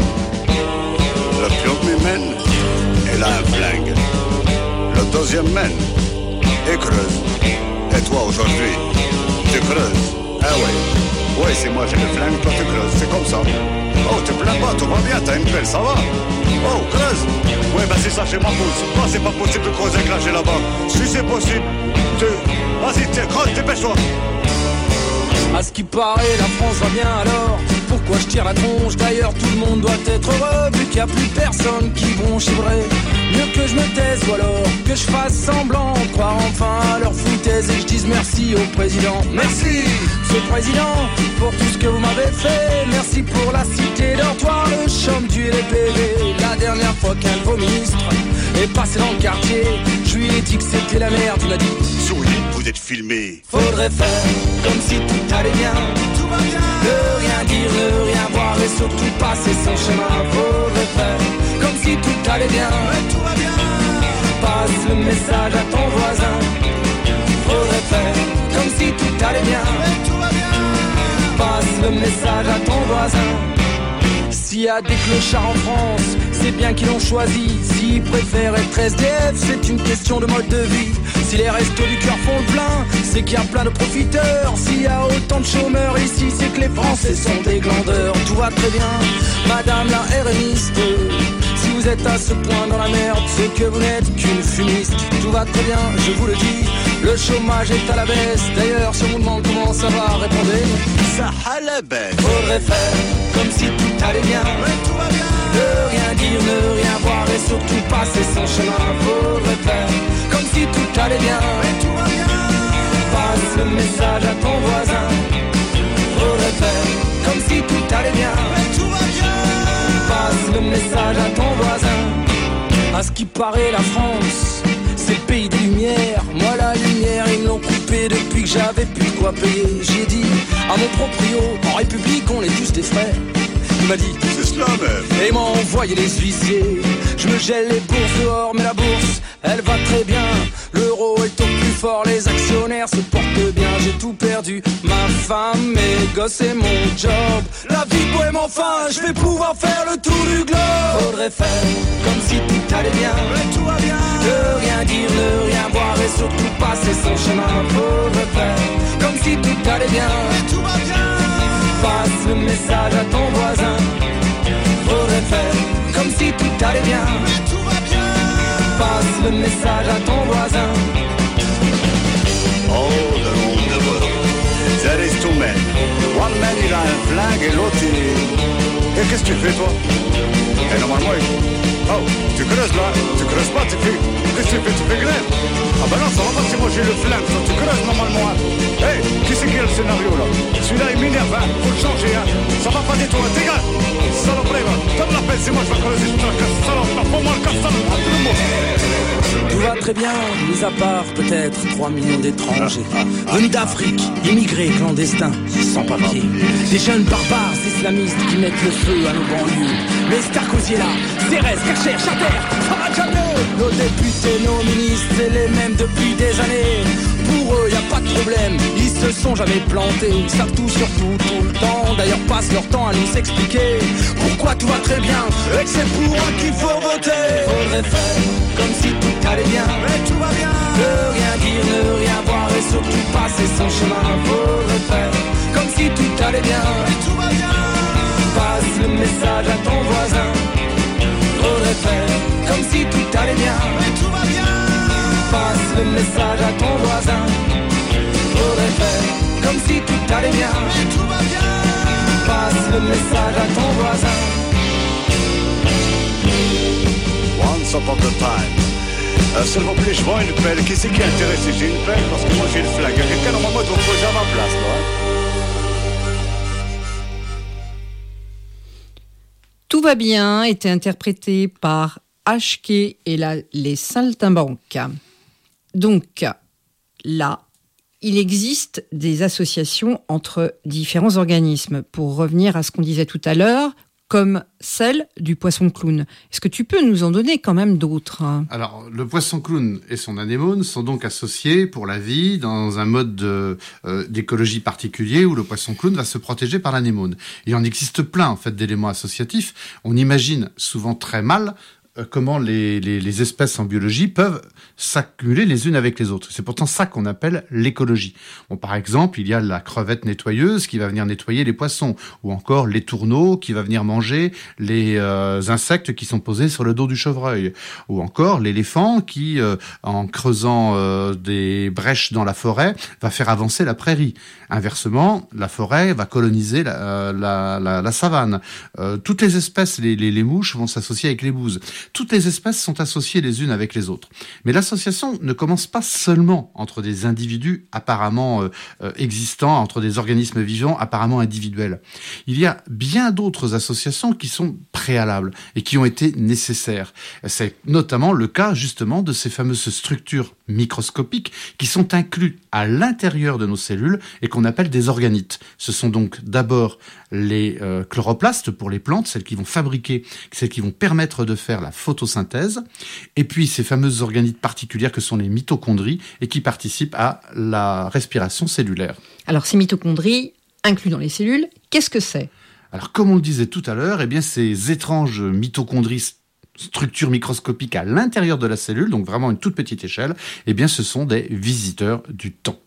Le premier mène, il a un flingue. Le deuxième mène, il creuse. Et toi aujourd'hui, tu creuses. Ah ouais, ouais c'est moi j'ai le flingue, toi tu creuses, c'est comme ça. Oh, te plains pas, tout va bien, t'as une pelle, ça va? Oh, creuse. Ouais, bah c'est ça chez ma pousse. Moi, c'est pas possible de creuser un cracher là-bas. Si c'est possible, tu... Vas-y, tiens, creuse, dépêche-toi. À ce qui paraît, la France va bien alors. Pourquoi je tire la tronche? D'ailleurs, tout le monde doit être heureux, vu qu'il n'y a plus personne qui bronche, c'est vrai. Mieux que je me taise ou alors que je fasse semblant de croire enfin à leur foutaise et je dise merci au président. Merci, monsieur le président, pour tout ce que vous m'avez fait. Merci pour la cité dortoir, le chôme du et les P V. La dernière fois qu'un de vos ministres est passé dans le quartier, je lui ai dit que c'était la merde, il m'a dit Souris, vous êtes filmé. faudrait faire comme si tout allait bien. Tout va bien. Ne rien dire, ne rien voir et surtout passer son chemin. Faudrait faire comme si tout allait bien. Tout va bien. Passe le message à ton voisin. Faudrait faire comme si tout allait bien. Tout va bien. Passe le message à ton voisin. S'il y a des clochards en France, c'est bien qu'ils l'ont choisi. S'ils préfèrent être S D F, c'est une question de mode de vie. Si les restos du cœur font le plein, c'est qu'il y a plein de profiteurs. S'il y a autant de chômeurs ici, c'est que les Français sont des glandeurs. Tout va très bien, madame la RMiste. Si vous êtes à ce point dans la merde, c'est que vous n'êtes qu'une fumiste. Tout va très bien, je vous le dis, le chômage est à la baisse. D'ailleurs, si on vous demande comment ça va, répondez Ça à la baisse. Faudrait faire comme si tout allait bien. Tout va bien. Ne rien dire, ne rien voir et surtout passer son chemin. Faudrait faire comme si tout allait bien. Tout va bien. Passe le message à ton voisin. Faudrait faire comme si tout allait bien. Tout va bien. Passe le message à ton voisin. À ce qui paraît, la France, c'est le pays des lumières. Moi la lumière ils me l'ont coupé depuis que j'avais plus de quoi payer. J'ai dit à mon proprio, en République on est tous des frères. Il m'a dit c'est cela même. Et m'a envoyé les huissiers. Je me gèle les bourses dehors, mais la bourse elle va très bien. L'euro est au plus fort, les actionnaires se portent bien. J'ai tout perdu, ma femme, mes gosses et mon job. La vie de bohème enfin, je vais pouvoir faire le tour du globe. Faudrait faire comme si tout allait bien. Tout va bien. Ne rien dire, ne rien voir et surtout passer son chemin. Faudrait faire comme si tout allait bien. Tout va bien. Passe le message à ton voisin. Faudrait faire comme si tout allait bien. Tout va bien. Passe le message à ton voisin. Oh, the room the world. There is two men. One man il a un flingue et l'autre il... Et qu'est-ce que tu fais toi? Et normalement il... Oh, tu creuses là, tu creuses pas, tu fais... Qu'est-ce que tu fais? Tu fais grève? Ah ben non, ça va pas si moi j'ai le flingue, toi tu creuses normalement. Hé, hey, qui c'est qui a le scénario là? Celui-là il m'énerve, hein, faut le changer, hein. Ça va pas du tout, hein, dégage. Saloperie, va. Comme la peine, c'est moi je vais creuser, je te la casse, salope, là, pour moi le casse, salope, tout le monde. Tout va très bien, mis à part peut-être trois millions d'étrangers venus d'Afrique, immigrés clandestins, sans papier. Des jeunes barbares islamistes qui mettent le feu à nos banlieues. Mais Sarkozy est là, Thérèse, Kercher, Chater, ça va jamais. Nos députés, nos ministres, c'est les mêmes depuis des années. Pour eux, y a pas de problème, ils se sont jamais plantés. Ils savent tout sur tout, tout le temps. D'ailleurs, passent leur temps à nous expliquer pourquoi tout va très bien et que c'est pour eux qu'il faut voter. Faudrait faire comme si tout allait bien. Mais tout va bien. Ne rien dire, ne rien voir et surtout passer son chemin. Faudrait faire comme si tout allait bien. Mais tout va bien. Passe le message à ton voisin. Faudrait faire comme si tout allait bien. Mais tout va bien. Passe le message à ton voisin. Faudrait faire comme si tout allait bien. Mais tout va bien. Passe le message à ton voisin. Once upon a time. Euh, S'il vous plaît, je vois une pelle. Qui c'est qui est intéressé? J'ai une pelle parce que moi j'ai le flingue. Il y a quelqu'un normalement doit poser à ma place, là. Tout va bien était interprété par H K et la, les Saltimbanques. Donc là, il existe des associations entre différents organismes. Pour revenir à ce qu'on disait tout à l'heure, comme celle du poisson clown. Est-ce que tu peux nous en donner quand même d'autres ? Alors, le poisson clown et son anémone sont donc associés pour la vie dans un mode de, euh, d'écologie particulier où le poisson clown va se protéger par l'anémone. Il en existe plein, en fait, d'éléments associatifs. On imagine souvent très mal comment les, les, les espèces en biologie peuvent s'accumuler les unes avec les autres. C'est pourtant ça qu'on appelle l'écologie. Bon, par exemple, il y a la crevette nettoyeuse qui va venir nettoyer les poissons, ou encore les tourneaux qui va venir manger les euh, insectes qui sont posés sur le dos du chevreuil, ou encore l'éléphant qui, euh, en creusant euh, des brèches dans la forêt, va faire avancer la prairie. Inversement, la forêt va coloniser la, euh, la, la, la savane. Euh, toutes les espèces, les, les, les mouches vont s'associer avec les bouses. Toutes les espèces sont associées les unes avec les autres. Mais l'association ne commence pas seulement entre des individus apparemment euh, euh, existants, entre des organismes vivants apparemment individuels. Il y a bien d'autres associations qui sont préalables et qui ont été nécessaires. C'est notamment le cas justement de ces fameuses structures microscopiques qui sont inclus à l'intérieur de nos cellules et qu'on appelle des organites. Ce sont donc d'abord les euh, chloroplastes pour les plantes, celles qui vont fabriquer, celles qui vont permettre de faire la photosynthèse, et puis ces fameuses organites particulières que sont les mitochondries et qui participent à la respiration cellulaire. Alors ces mitochondries, inclus dans les cellules, qu'est-ce que c'est ? Alors comme on le disait tout à l'heure, eh bien ces étranges mitochondries, structures microscopiques à l'intérieur de la cellule, donc vraiment une toute petite échelle, eh bien ce sont des visiteurs du temps.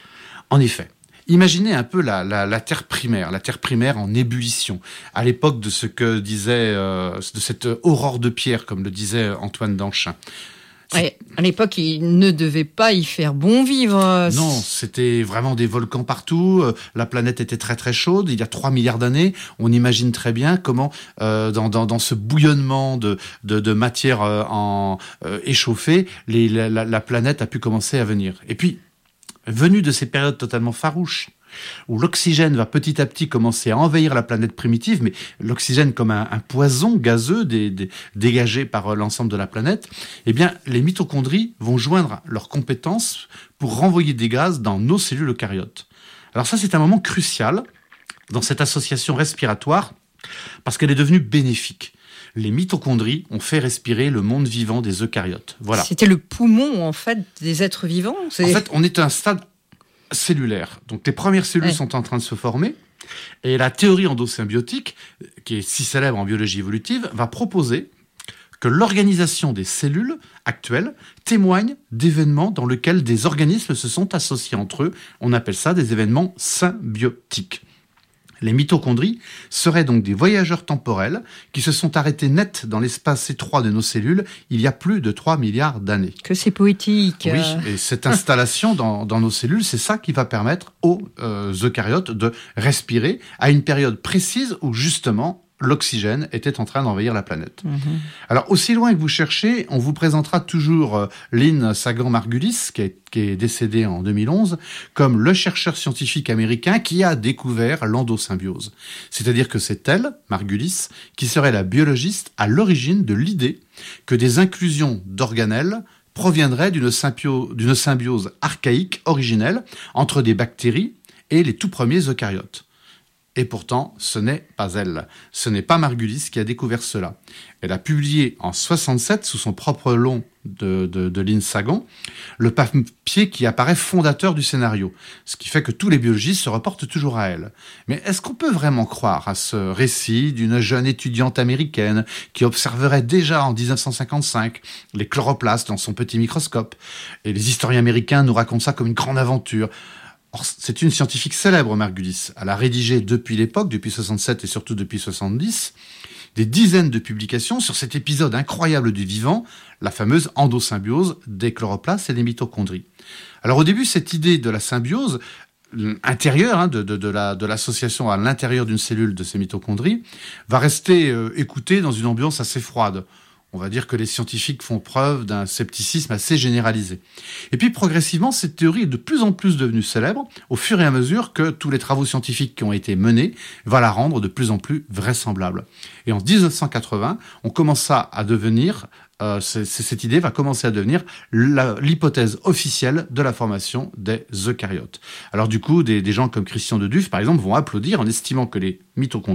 En effet, imaginez un peu la, la, la Terre primaire, la Terre primaire en ébullition, à l'époque de ce que disait, euh, de cette aurore de pierre, comme le disait Antoine Danchin. Ouais, à l'époque, il ne devait pas y faire bon vivre. Non, c'était vraiment des volcans partout. La planète était très très chaude. Il y a trois milliards d'années, on imagine très bien comment, euh, dans, dans, dans ce bouillonnement de, de, de matière euh, en, euh, échauffée, les, la, la planète a pu commencer à venir. Et puis, venu de ces périodes totalement farouches, où l'oxygène va petit à petit commencer à envahir la planète primitive, mais l'oxygène comme un, un poison gazeux dé, dé, dégagé par l'ensemble de la planète, eh bien, les mitochondries vont joindre leurs compétences pour renvoyer des gaz dans nos cellules eucaryotes. Alors ça, c'est un moment crucial dans cette association respiratoire, parce qu'elle est devenue bénéfique. Les mitochondries ont fait respirer le monde vivant des eucaryotes. Voilà. C'était le poumon, en fait, des êtres vivants. C'est... En fait, on est à un stade cellulaire. Donc, les premières cellules ouais. sont en train de se former. Et la théorie endosymbiotique, qui est si célèbre en biologie évolutive, va proposer que l'organisation des cellules actuelles témoigne d'événements dans lesquels des organismes se sont associés entre eux. On appelle ça des événements symbiotiques. Les mitochondries seraient donc des voyageurs temporels qui se sont arrêtés net dans l'espace étroit de nos cellules il y a plus de trois milliards d'années. Que c'est poétique. Oui, et cette installation dans, dans nos cellules, c'est ça qui va permettre aux euh, eucaryotes de respirer à une période précise où justement l'oxygène était en train d'envahir la planète. Mmh. Alors, aussi loin que vous cherchez, on vous présentera toujours euh, Lynn Sagan-Margulis, qui est, qui est décédé en deux mille onze, comme le chercheur scientifique américain qui a découvert l'endosymbiose. C'est-à-dire que c'est elle, Margulis, qui serait la biologiste à l'origine de l'idée que des inclusions d'organelles proviendraient d'une symbiose, d'une symbiose archaïque originelle entre des bactéries et les tout premiers eucaryotes. Et pourtant, ce n'est pas elle. Ce n'est pas Margulis qui a découvert cela. Elle a publié en soixante-sept, sous son propre nom de, de, de Lynn Sagan, le papier qui apparaît fondateur du scénario. Ce qui fait que tous les biologistes se reportent toujours à elle. Mais est-ce qu'on peut vraiment croire à ce récit d'une jeune étudiante américaine qui observerait déjà en dix-neuf cent cinquante-cinq les chloroplastes dans son petit microscope? Et les historiens américains nous racontent ça comme une grande aventure. Or, c'est une scientifique célèbre, Margulis. Elle a rédigé depuis l'époque, depuis soixante-sept et surtout depuis soixante-dix, des dizaines de publications sur cet épisode incroyable du vivant, la fameuse endosymbiose des chloroplastes et des mitochondries. Alors au début, cette idée de la symbiose intérieure, hein, de, de, de, la, de l'association à l'intérieur d'une cellule de ces mitochondries, va rester euh, écoutée dans une ambiance assez froide. On va dire que les scientifiques font preuve d'un scepticisme assez généralisé. Et puis progressivement, cette théorie est de plus en plus devenue célèbre au fur et à mesure que tous les travaux scientifiques qui ont été menés vont la rendre de plus en plus vraisemblable. Et en dix-neuf cent quatre-vingts, on commença à devenir, euh, c'est, c'est, cette idée va commencer à devenir la, l'hypothèse officielle de la formation des eucaryotes. Alors du coup, des, des gens comme Christian de Duve, par exemple, vont applaudir en estimant que les mitochondries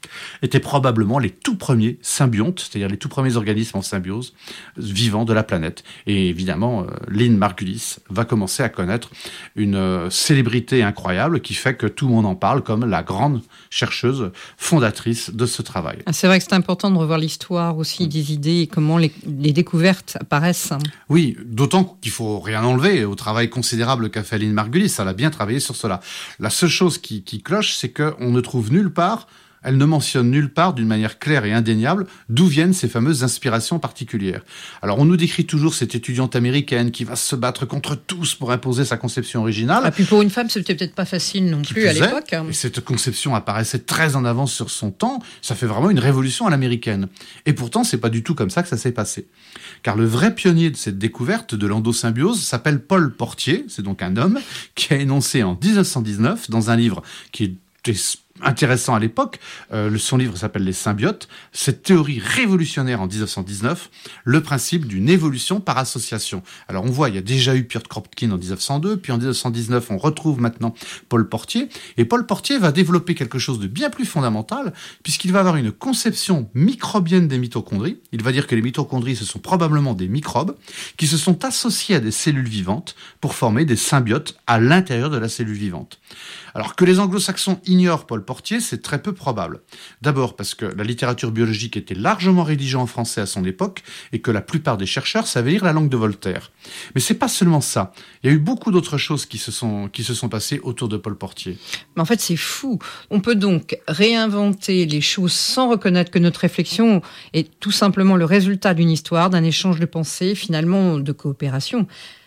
étaient probablement les tout premiers symbiontes, c'est-à-dire les tout premiers organismes en symbiose vivants de la planète. Et évidemment, euh, Lynn Margulis va commencer à connaître une euh, célébrité incroyable qui fait que tout le monde en parle comme la grande chercheuse fondatrice de ce travail. Ah, c'est vrai que c'est important de revoir l'histoire aussi des idées et comment les, les découvertes apparaissent. Oui, d'autant qu'il faut rien enlever au travail considérable qu'a fait Lynn Margulis. Elle a bien travaillé sur cela. La seule chose qui, qui cloche, c'est qu'on ne trouve nulle part, elle ne mentionne nulle part d'une manière claire et indéniable d'où viennent ces fameuses inspirations particulières. Alors on nous décrit toujours cette étudiante américaine qui va se battre contre tous pour imposer sa conception originale. Et puis pour une femme, c'était peut-être pas facile non plus à l'époque. Et cette conception apparaissait très en avance sur son temps. Ça fait vraiment une révolution à l'américaine. Et pourtant, c'est pas du tout comme ça que ça s'est passé. Car le vrai pionnier de cette découverte de l'endosymbiose s'appelle Paul Portier. C'est donc un homme qui a énoncé en dix-neuf cent dix-neuf, dans un livre qui est intéressant à l'époque, euh, son livre s'appelle Les symbiotes, cette théorie révolutionnaire en dix-neuf cent dix-neuf, le principe d'une évolution par association. Alors on voit, il y a déjà eu Piotr Kropotkin en dix-neuf cent deux, puis en dix-neuf cent dix-neuf, on retrouve maintenant Paul Portier, et Paul Portier va développer quelque chose de bien plus fondamental, puisqu'il va avoir une conception microbienne des mitochondries. Il va dire que les mitochondries, ce sont probablement des microbes qui se sont associés à des cellules vivantes pour former des symbiotes à l'intérieur de la cellule vivante. Alors que les anglo-saxons ignorent Paul Portier, c'est très peu probable. D'abord parce que la littérature biologique était largement rédigée en français à son époque et que la plupart des chercheurs savaient lire la langue de Voltaire. Mais c'est pas seulement ça. Il y a eu beaucoup d'autres choses qui se sont, qui se sont passées autour de Paul Portier. Mais en fait, c'est fou. On peut donc réinventer les choses sans reconnaître que notre réflexion est tout simplement le résultat d'une histoire, d'un échange de pensées, finalement de coopération.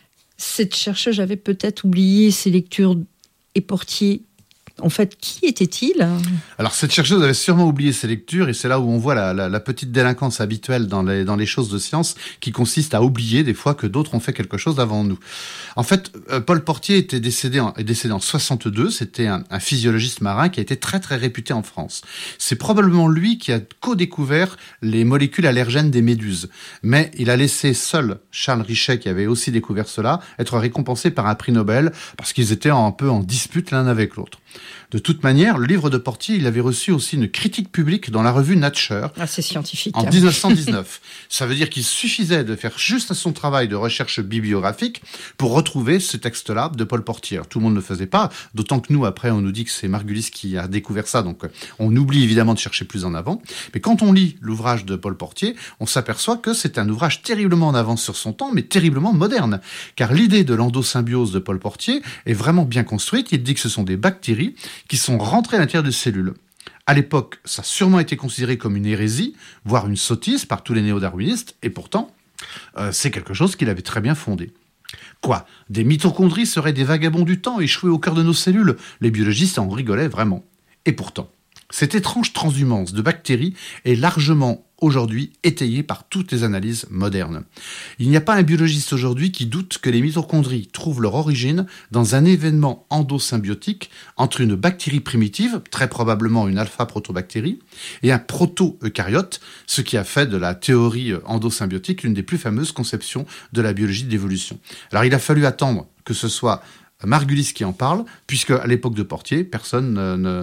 Cette chercheuse avait peut-être oublié ses lectures. Et Portier, en fait, qui était-il ? Alors, cette chercheuse avait sûrement oublié ses lectures, et c'est là où on voit la, la, la petite délinquance habituelle dans les, dans les choses de science, qui consiste à oublier des fois que d'autres ont fait quelque chose avant nous. En fait, euh, Paul Portier était décédé en, est décédé en soixante-deux, c'était un, un physiologiste marin qui a été très très réputé en France. C'est probablement lui qui a co-découvert les molécules allergènes des méduses. Mais il a laissé seul Charles Richet, qui avait aussi découvert cela, être récompensé par un prix Nobel, parce qu'ils étaient un peu en dispute l'un avec l'autre. De toute manière, le livre de Portier, il avait reçu aussi une critique publique dans la revue Nature. Ah, c'est scientifique. En dix-neuf cent dix-neuf. Ça veut dire qu'il suffisait de faire juste son travail de recherche bibliographique pour retrouver ce texte-là de Paul Portier. Alors, tout le monde ne le faisait pas, d'autant que nous, après, on nous dit que c'est Margulis qui a découvert ça, donc on oublie évidemment de chercher plus en avant. Mais quand on lit l'ouvrage de Paul Portier, on s'aperçoit que c'est un ouvrage terriblement en avance sur son temps, mais terriblement moderne. Car l'idée de l'endosymbiose de Paul Portier est vraiment bien construite. Il dit que ce sont des bactéries qui sont rentrées à l'intérieur des cellules. À l'époque, ça a sûrement été considéré comme une hérésie, voire une sottise par tous les néo-darwinistes, et pourtant, euh, c'est quelque chose qu'il avait très bien fondé. Quoi ? Des mitochondries seraient des vagabonds du temps échoués au cœur de nos cellules ? Les biologistes en rigolaient vraiment. Et pourtant, cette étrange transhumance de bactéries est largement aujourd'hui étayée par toutes les analyses modernes. Il n'y a pas un biologiste aujourd'hui qui doute que les mitochondries trouvent leur origine dans un événement endosymbiotique entre une bactérie primitive, très probablement une alpha-protobactérie, et un proto-eucaryote, ce qui a fait de la théorie endosymbiotique l'une des plus fameuses conceptions de la biologie de l'évolution. Alors il a fallu attendre que ce soit Margulis qui en parle, puisque à l'époque de Portier, personne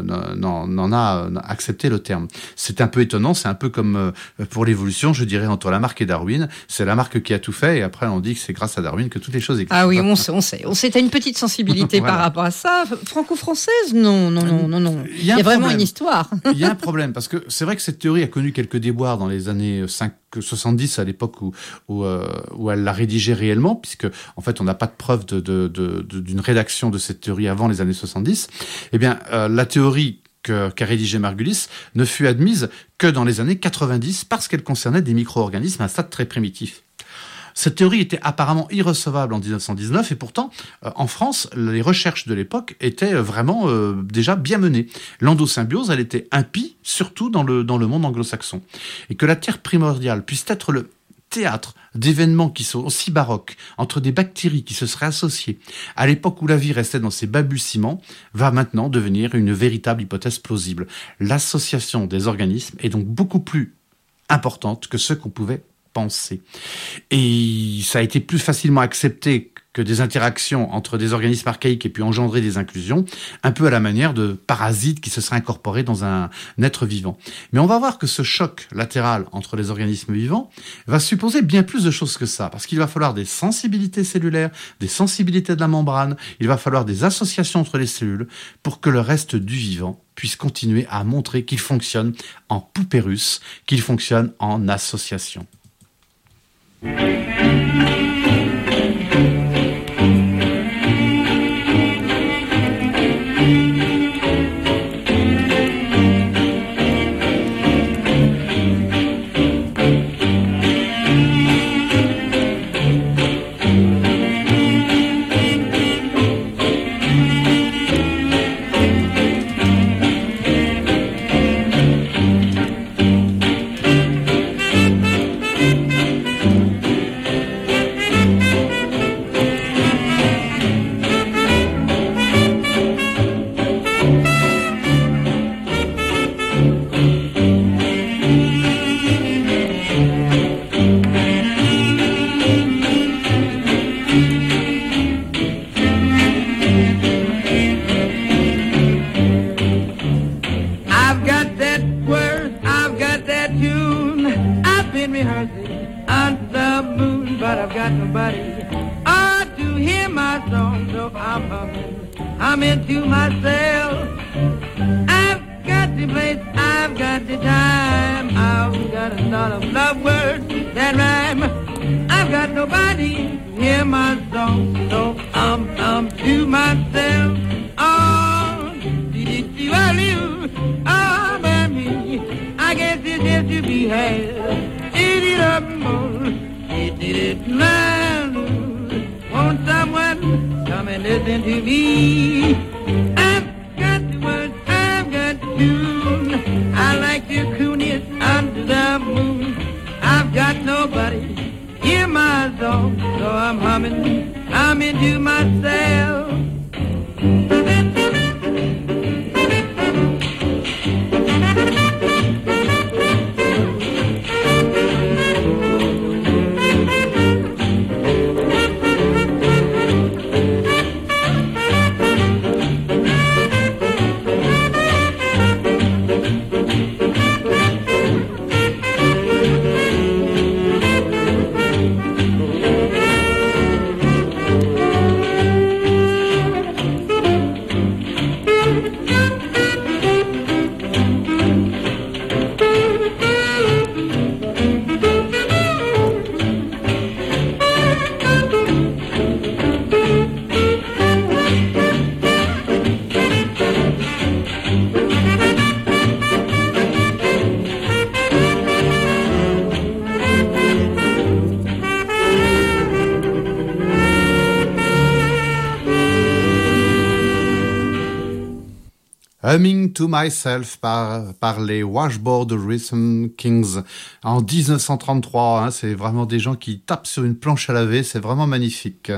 n'en a accepté le terme. C'est un peu étonnant, c'est un peu comme pour l'évolution, je dirais, entre Lamarck et Darwin. C'est Lamarck qui a tout fait, et après on dit que c'est grâce à Darwin que toutes les choses existent. Ah oui, on sait, on sait. On sait, t'as une petite sensibilité voilà. par rapport à ça. Franco-française, non, non, non, non, non. Il y a, Il y a vraiment une histoire. Il y a un problème, parce que c'est vrai que cette théorie a connu quelques déboires dans les années soixante-dix, à l'époque où, où, euh, où elle l'a rédigée réellement, puisque en fait on n'a pas de preuve de, de, de, de, d'une rédaction de cette théorie avant les années soixante-dix, eh bien, euh, la théorie que, qu'a rédigée Margulis ne fut admise que dans les années quatre-vingt-dix parce qu'elle concernait des micro-organismes à un stade très primitif. Cette théorie était apparemment irrecevable en dix-neuf cent dix-neuf et pourtant, euh, en France, les recherches de l'époque étaient vraiment euh, déjà bien menées. L'endosymbiose, elle était impie, surtout dans le, dans le monde anglo-saxon. Et que la terre primordiale puisse être le théâtre d'événements qui sont aussi baroques, entre des bactéries qui se seraient associées, à l'époque où la vie restait dans ses balbutiements, va maintenant devenir une véritable hypothèse plausible. L'association des organismes est donc beaucoup plus importante que ce qu'on pouvait penser. Et ça a été plus facilement accepté que des interactions entre des organismes archaïques aient pu engendrer des inclusions, un peu à la manière de parasites qui se seraient incorporés dans un être vivant. Mais on va voir que ce choc latéral entre les organismes vivants va supposer bien plus de choses que ça, parce qu'il va falloir des sensibilités cellulaires, des sensibilités de la membrane, il va falloir des associations entre les cellules pour que le reste du vivant puisse continuer à montrer qu'il fonctionne en poupée russe, qu'il fonctionne en association. Humming to Myself par, par les Washboard Rhythm Kings en dix-neuf cent trente-trois. Hein, c'est vraiment des gens qui tapent sur une planche à laver, c'est vraiment magnifique.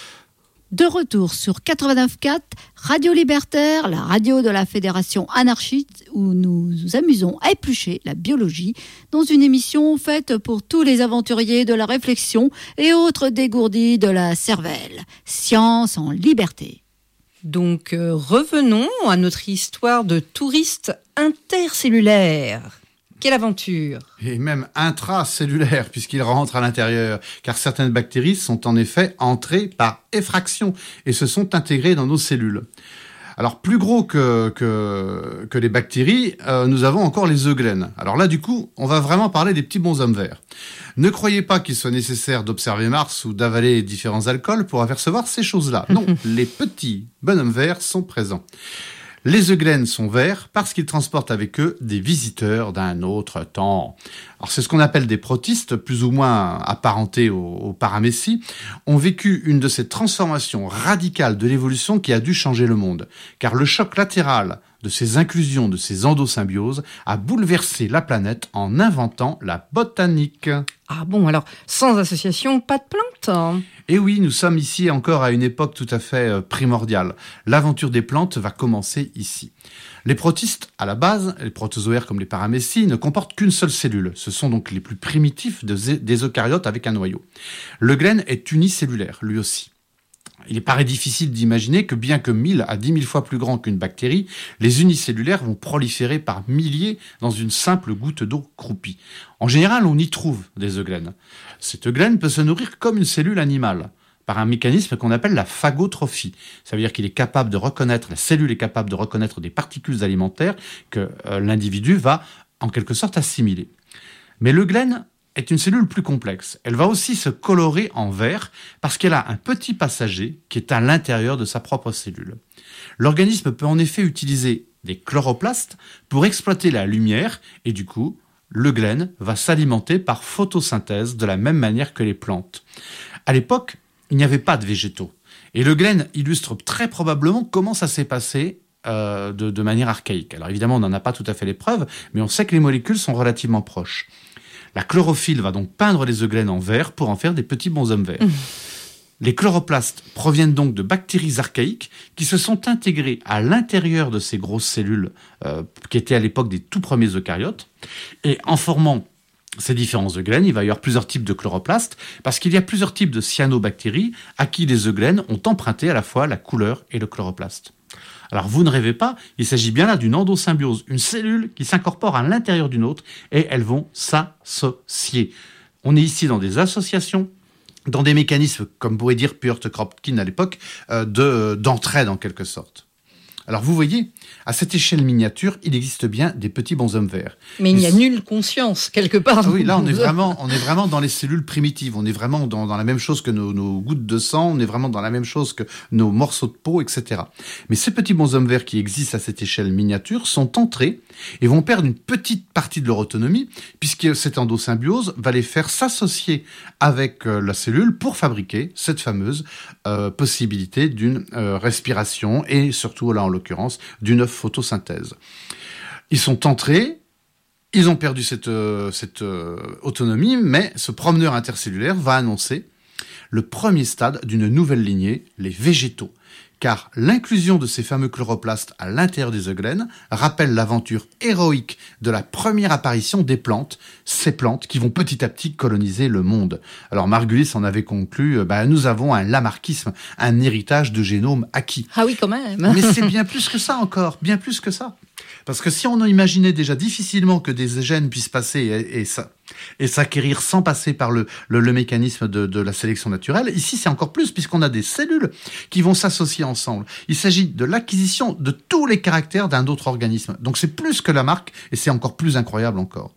De retour sur quatre-vingt-neuf virgule quatre, Radio Libertaire, la radio de la Fédération anarchiste, où nous nous amusons à éplucher la biologie dans une émission faite pour tous les aventuriers de la réflexion et autres dégourdis de la cervelle. Science en liberté. Donc euh, revenons à notre histoire de touristes intercellulaires. Quelle aventure! Et même intracellulaire, puisqu'ils rentrent à l'intérieur, car certaines bactéries sont en effet entrées par effraction et se sont intégrées dans nos cellules. Alors, plus gros que, que, que les bactéries, euh, nous avons encore les eugènes. Alors là, du coup, on va vraiment parler des petits bonshommes verts. Ne croyez pas qu'il soit nécessaire d'observer Mars ou d'avaler différents alcools pour apercevoir ces choses-là. Non, les petits bonhommes verts sont présents. Les eugènes sont verts parce qu'ils transportent avec eux des visiteurs d'un autre temps. Alors c'est ce qu'on appelle des protistes, plus ou moins apparentés aux, aux paramécies, ont vécu une de ces transformations radicales de l'évolution qui a dû changer le monde. Car le choc latéral de ces inclusions, de ces endosymbioses, a bouleversé la planète en inventant la botanique. Ah bon, alors sans association, pas de plantes. Et oui, nous sommes ici encore à une époque tout à fait primordiale. L'aventure des plantes va commencer ici. Les protistes, à la base, les protozoaires comme les paramécies, ne comportent qu'une seule cellule. Ce sont donc les plus primitifs des eucaryotes avec un noyau. Le glène est unicellulaire, lui aussi. Il paraît difficile d'imaginer que bien que mille à dix mille fois plus grand qu'une bactérie, les unicellulaires vont proliférer par milliers dans une simple goutte d'eau croupie. En général, on y trouve des euglènes. Cette euglène peut se nourrir comme une cellule animale, par un mécanisme qu'on appelle la phagotrophie. Ça veut dire qu'il est capable de reconnaître, la cellule est capable de reconnaître des particules alimentaires que euh, l'individu va en quelque sorte assimiler. Mais l'euglène est une cellule plus complexe. Elle va aussi se colorer en vert parce qu'elle a un petit passager qui est à l'intérieur de sa propre cellule. L'organisme peut en effet utiliser des chloroplastes pour exploiter la lumière et du coup, l'euglène va s'alimenter par photosynthèse de la même manière que les plantes. À l'époque, il n'y avait pas de végétaux. Et l'euglène illustre très probablement comment ça s'est passé euh, de, de manière archaïque. Alors évidemment, on n'en a pas tout à fait les preuves, mais on sait que les molécules sont relativement proches. La chlorophylle va donc peindre les euglènes en vert pour en faire des petits bonshommes verts. Mmh. Les chloroplastes proviennent donc de bactéries archaïques qui se sont intégrées à l'intérieur de ces grosses cellules euh, qui étaient à l'époque des tout premiers eucaryotes. Et en formant ces différents euglènes, il va y avoir plusieurs types de chloroplastes parce qu'il y a plusieurs types de cyanobactéries à qui les euglènes ont emprunté à la fois la couleur et le chloroplaste. Alors vous ne rêvez pas, il s'agit bien là d'une endosymbiose, une cellule qui s'incorpore à l'intérieur d'une autre et elles vont s'associer. On est ici dans des associations, dans des mécanismes, comme pourrait dire Piotr Kropotkin à l'époque, euh, de, d'entraide en quelque sorte. Alors vous voyez, à cette échelle miniature, il existe bien des petits bonshommes verts. Mais il n'y a nulle conscience, quelque part. Ah oui, là on est vraiment, on est vraiment dans les cellules primitives, on est vraiment dans, dans la même chose que nos, nos gouttes de sang, on est vraiment dans la même chose que nos morceaux de peau, et cetera. Mais ces petits bonshommes verts qui existent à cette échelle miniature sont entrés et vont perdre une petite partie de leur autonomie, puisque cette endosymbiose va les faire s'associer avec euh, la cellule pour fabriquer cette fameuse euh, possibilité d'une euh, respiration et surtout là en l'occurrence d'une photosynthèse. Ils sont entrés, ils ont perdu cette, euh, cette euh, autonomie, mais ce promeneur intercellulaire va annoncer le premier stade d'une nouvelle lignée, les végétaux. Car l'inclusion de ces fameux chloroplastes à l'intérieur des euglènes rappelle l'aventure héroïque de la première apparition des plantes, ces plantes qui vont petit à petit coloniser le monde. Alors Margulis en avait conclu, bah, nous avons un lamarckisme, un héritage de génome acquis. Ah oui, quand même. Mais c'est bien plus que ça encore, bien plus que ça. Parce que si on imaginait déjà difficilement que des gènes puissent passer et, et, ça, et s'acquérir sans passer par le, le, le mécanisme de, de la sélection naturelle, ici c'est encore plus puisqu'on a des cellules qui vont s'associer ensemble. Il s'agit de l'acquisition de tous les caractères d'un autre organisme. Donc c'est plus que la marque et c'est encore plus incroyable encore.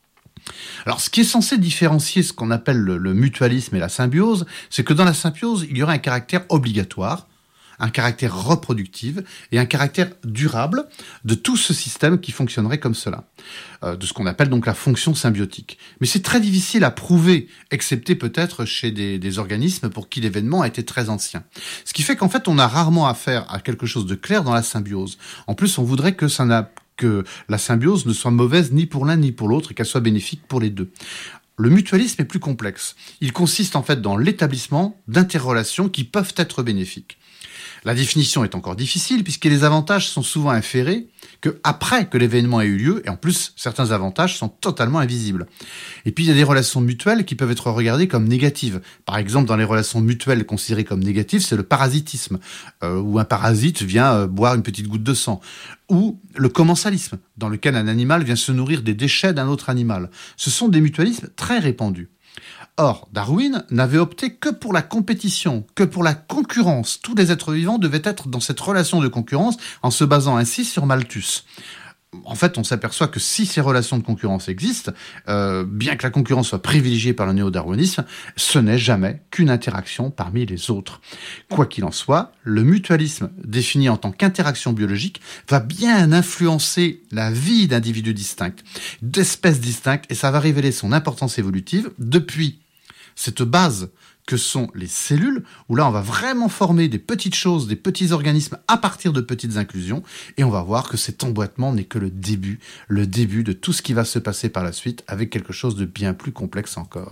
Alors, ce qui est censé différencier ce qu'on appelle le, le mutualisme et la symbiose, c'est que dans la symbiose, il y aurait un caractère obligatoire, un caractère reproductif et un caractère durable de tout ce système qui fonctionnerait comme cela, euh, de ce qu'on appelle donc la fonction symbiotique. Mais c'est très difficile à prouver, excepté peut-être chez des, des organismes pour qui l'événement a été très ancien. Ce qui fait qu'en fait, on a rarement affaire à quelque chose de clair dans la symbiose. En plus, on voudrait que ça n'a, que la symbiose ne soit mauvaise ni pour l'un ni pour l'autre et qu'elle soit bénéfique pour les deux. Le mutualisme est plus complexe. Il consiste en fait dans l'établissement d'interrelations qui peuvent être bénéfiques. La définition est encore difficile puisque les avantages sont souvent inférés que après que l'événement ait eu lieu et en plus certains avantages sont totalement invisibles. Et puis il y a des relations mutuelles qui peuvent être regardées comme négatives. Par exemple, dans les relations mutuelles considérées comme négatives, c'est le parasitisme euh, où un parasite vient euh, boire une petite goutte de sang, ou le commensalisme dans lequel un animal vient se nourrir des déchets d'un autre animal. Ce sont des mutualismes très répandus. Or, Darwin n'avait opté que pour la compétition, que pour la concurrence. Tous les êtres vivants devaient être dans cette relation de concurrence en se basant ainsi sur Malthus. En fait, on s'aperçoit que si ces relations de concurrence existent, euh, bien que la concurrence soit privilégiée par le néo-darwinisme, ce n'est jamais qu'une interaction parmi les autres. Quoi qu'il en soit, le mutualisme, défini en tant qu'interaction biologique, va bien influencer la vie d'individus distincts, d'espèces distinctes, et ça va révéler son importance évolutive depuis cette base que sont les cellules, où là on va vraiment former des petites choses, des petits organismes à partir de petites inclusions, et on va voir que cet emboîtement n'est que le début, le début de tout ce qui va se passer par la suite avec quelque chose de bien plus complexe encore.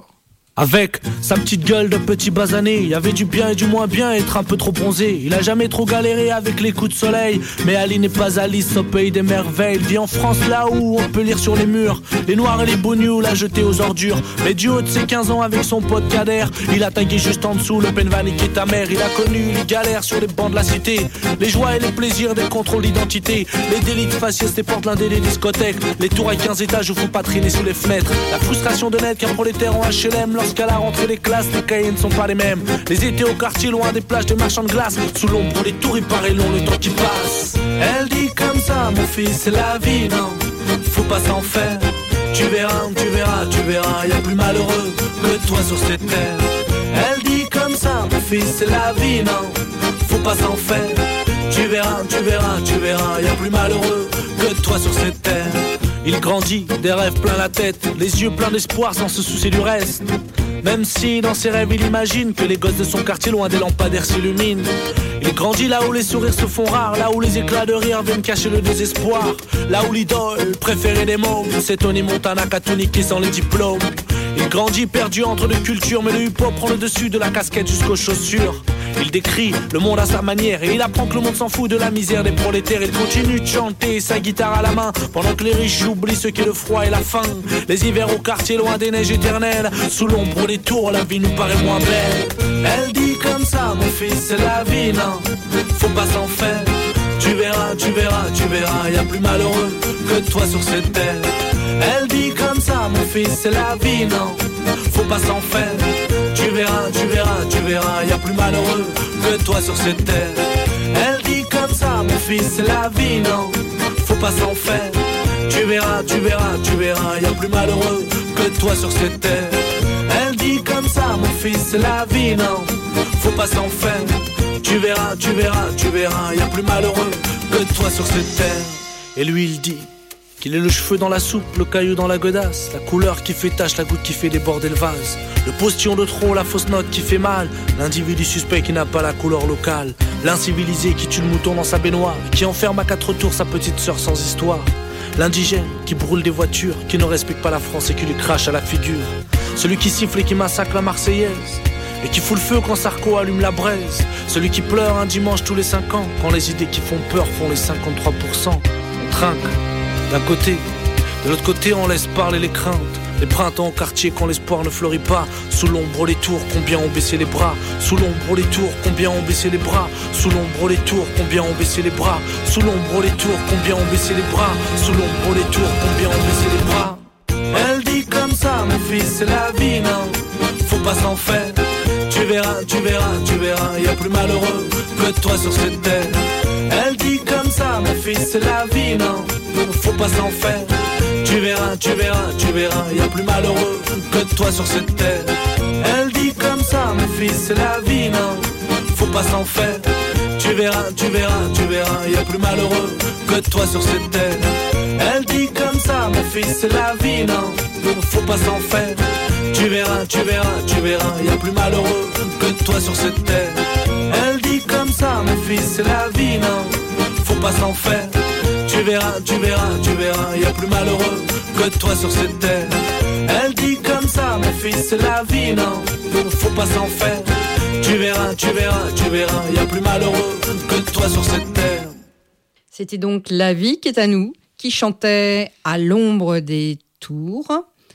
Avec sa petite gueule de petit basané, il y avait du bien et du moins bien, être un peu trop bronzé. Il a jamais trop galéré avec les coups de soleil. Mais Ali n'est pas Alice au pays des merveilles. Il vit en France là où on peut lire sur les murs les noirs et les bonious, la jeter aux ordures. Mais du haut de ses quinze ans avec son pote Kader, il a tagué juste en dessous le penvan qui est ta mère. Il a connu les galères sur les bancs de la cité, les joies et les plaisirs des contrôles d'identité, les délits de faciès des portes blindées des discothèques, les tours à quinze étages où faut pas traîner sous les fenêtres, la frustration de n'être qu'un prolétaire en H L M. Lorsqu'à la rentrée des classes, les cahiers ne sont pas les mêmes. Les étés au quartier, loin des plages de marchands de glace. Sous l'ombre des tours, il paraît long le temps qui passe. Elle dit comme ça, mon fils, c'est la vie, non, faut pas s'en faire. Tu verras, tu verras, tu verras, y'a plus malheureux que toi sur cette terre. Elle dit comme ça, mon fils, c'est la vie, non, faut pas s'en faire. Tu verras, tu verras, tu verras, y'a plus malheureux que toi sur cette terre. Il grandit, des rêves plein la tête, les yeux pleins d'espoir sans se soucier du reste. Même si dans ses rêves il imagine que les gosses de son quartier loin des lampadaires s'illuminent. Il grandit là où les sourires se font rares, là où les éclats de rire viennent cacher le désespoir. Là où l'idole préférée des mômes, c'est Tony Montana qu'a tout niqué sans les diplômes. Il grandit perdu entre deux cultures, mais le hip-hop prend le dessus de la casquette jusqu'aux chaussures. Il décrit le monde à sa manière et il apprend que le monde s'en fout de la misère des prolétaires. Il continue de chanter sa guitare à la main pendant que les riches oublient ce qu'est le froid et la faim. Les hivers au quartier loin des neiges éternelles, sous l'ombre des tours la vie nous paraît moins belle. Elle dit comme ça, mon fils, c'est la vie, non, faut pas s'en faire. Tu verras, tu verras, tu verras, y'a plus malheureux que toi sur cette terre. Elle dit comme ça, mon fils, c'est la vie, non, faut pas s'en faire. Tu verras, tu verras, tu verras, y'a plus malheureux que toi sur cette terre. Elle dit comme ça, mon fils, c'est la vie, non, faut pas s'en faire. Tu verras, tu verras, tu verras, y'a plus malheureux que toi sur cette terre. Elle dit comme ça, mon fils, c'est la vie, non, faut pas s'en faire. Tu verras, tu verras, tu verras, y'a plus malheureux que toi sur cette terre. Et lui il dit qu'il est le cheveu dans la soupe, le caillou dans la godasse, la couleur qui fait tache, la goutte qui fait déborder le vase, le postillon de trop, la fausse note qui fait mal, l'individu suspect qui n'a pas la couleur locale, l'incivilisé qui tue le mouton dans sa baignoire, qui enferme à quatre tours sa petite sœur sans histoire, l'indigène qui brûle des voitures, qui ne respecte pas la France et qui lui crache à la figure, celui qui siffle et qui massacre la Marseillaise, et qui fout le feu quand Sarko allume la braise, celui qui pleure un dimanche tous les cinq ans, quand les idées qui font peur font les cinquante-trois pour cent. On trinque d'un côté, de l'autre côté on laisse parler les craintes, les printemps au quartier quand l'espoir ne fleurit pas, sous l'ombre les tours combien ont baissé les bras, sous l'ombre les tours combien ont baissé les bras, sous l'ombre les tours combien ont baissé les bras, sous l'ombre les tours combien ont baissé les bras, sous l'ombre les tours combien ont baissé les bras. Elle dit comme ça, mon fils, c'est la vie, non, faut pas s'en faire. Tu verras, tu verras, tu verras, y'a plus malheureux que toi sur cette terre. Elle dit comme ça, mon fils, c'est la vie, non, faut pas s'en faire. Tu verras, tu verras, tu verras, y'a plus malheureux que toi sur cette terre. Elle dit comme ça, mon fils, c'est la vie, non, faut pas s'en faire. Tu verras, tu verras, tu verras, y'a plus malheureux que toi sur cette terre. Elle dit comme ça, mon fils, c'est la vie, non, faut pas s'en faire. Tu verras, tu verras, tu verras, y'a plus malheureux que toi sur cette terre. Elle dit comme ça, mon fils, c'est la vie, non, faut pas s'en faire. Tu verras, tu verras, tu verras, y'a plus malheureux que toi sur cette terre. Elle dit comme ça, mon fils, c'est la vie, non, faut pas s'en faire. Tu verras, tu verras, tu verras, y'a plus malheureux que toi sur cette terre. C'était donc La vie qui est à nous, qui chantait À l'ombre des tours.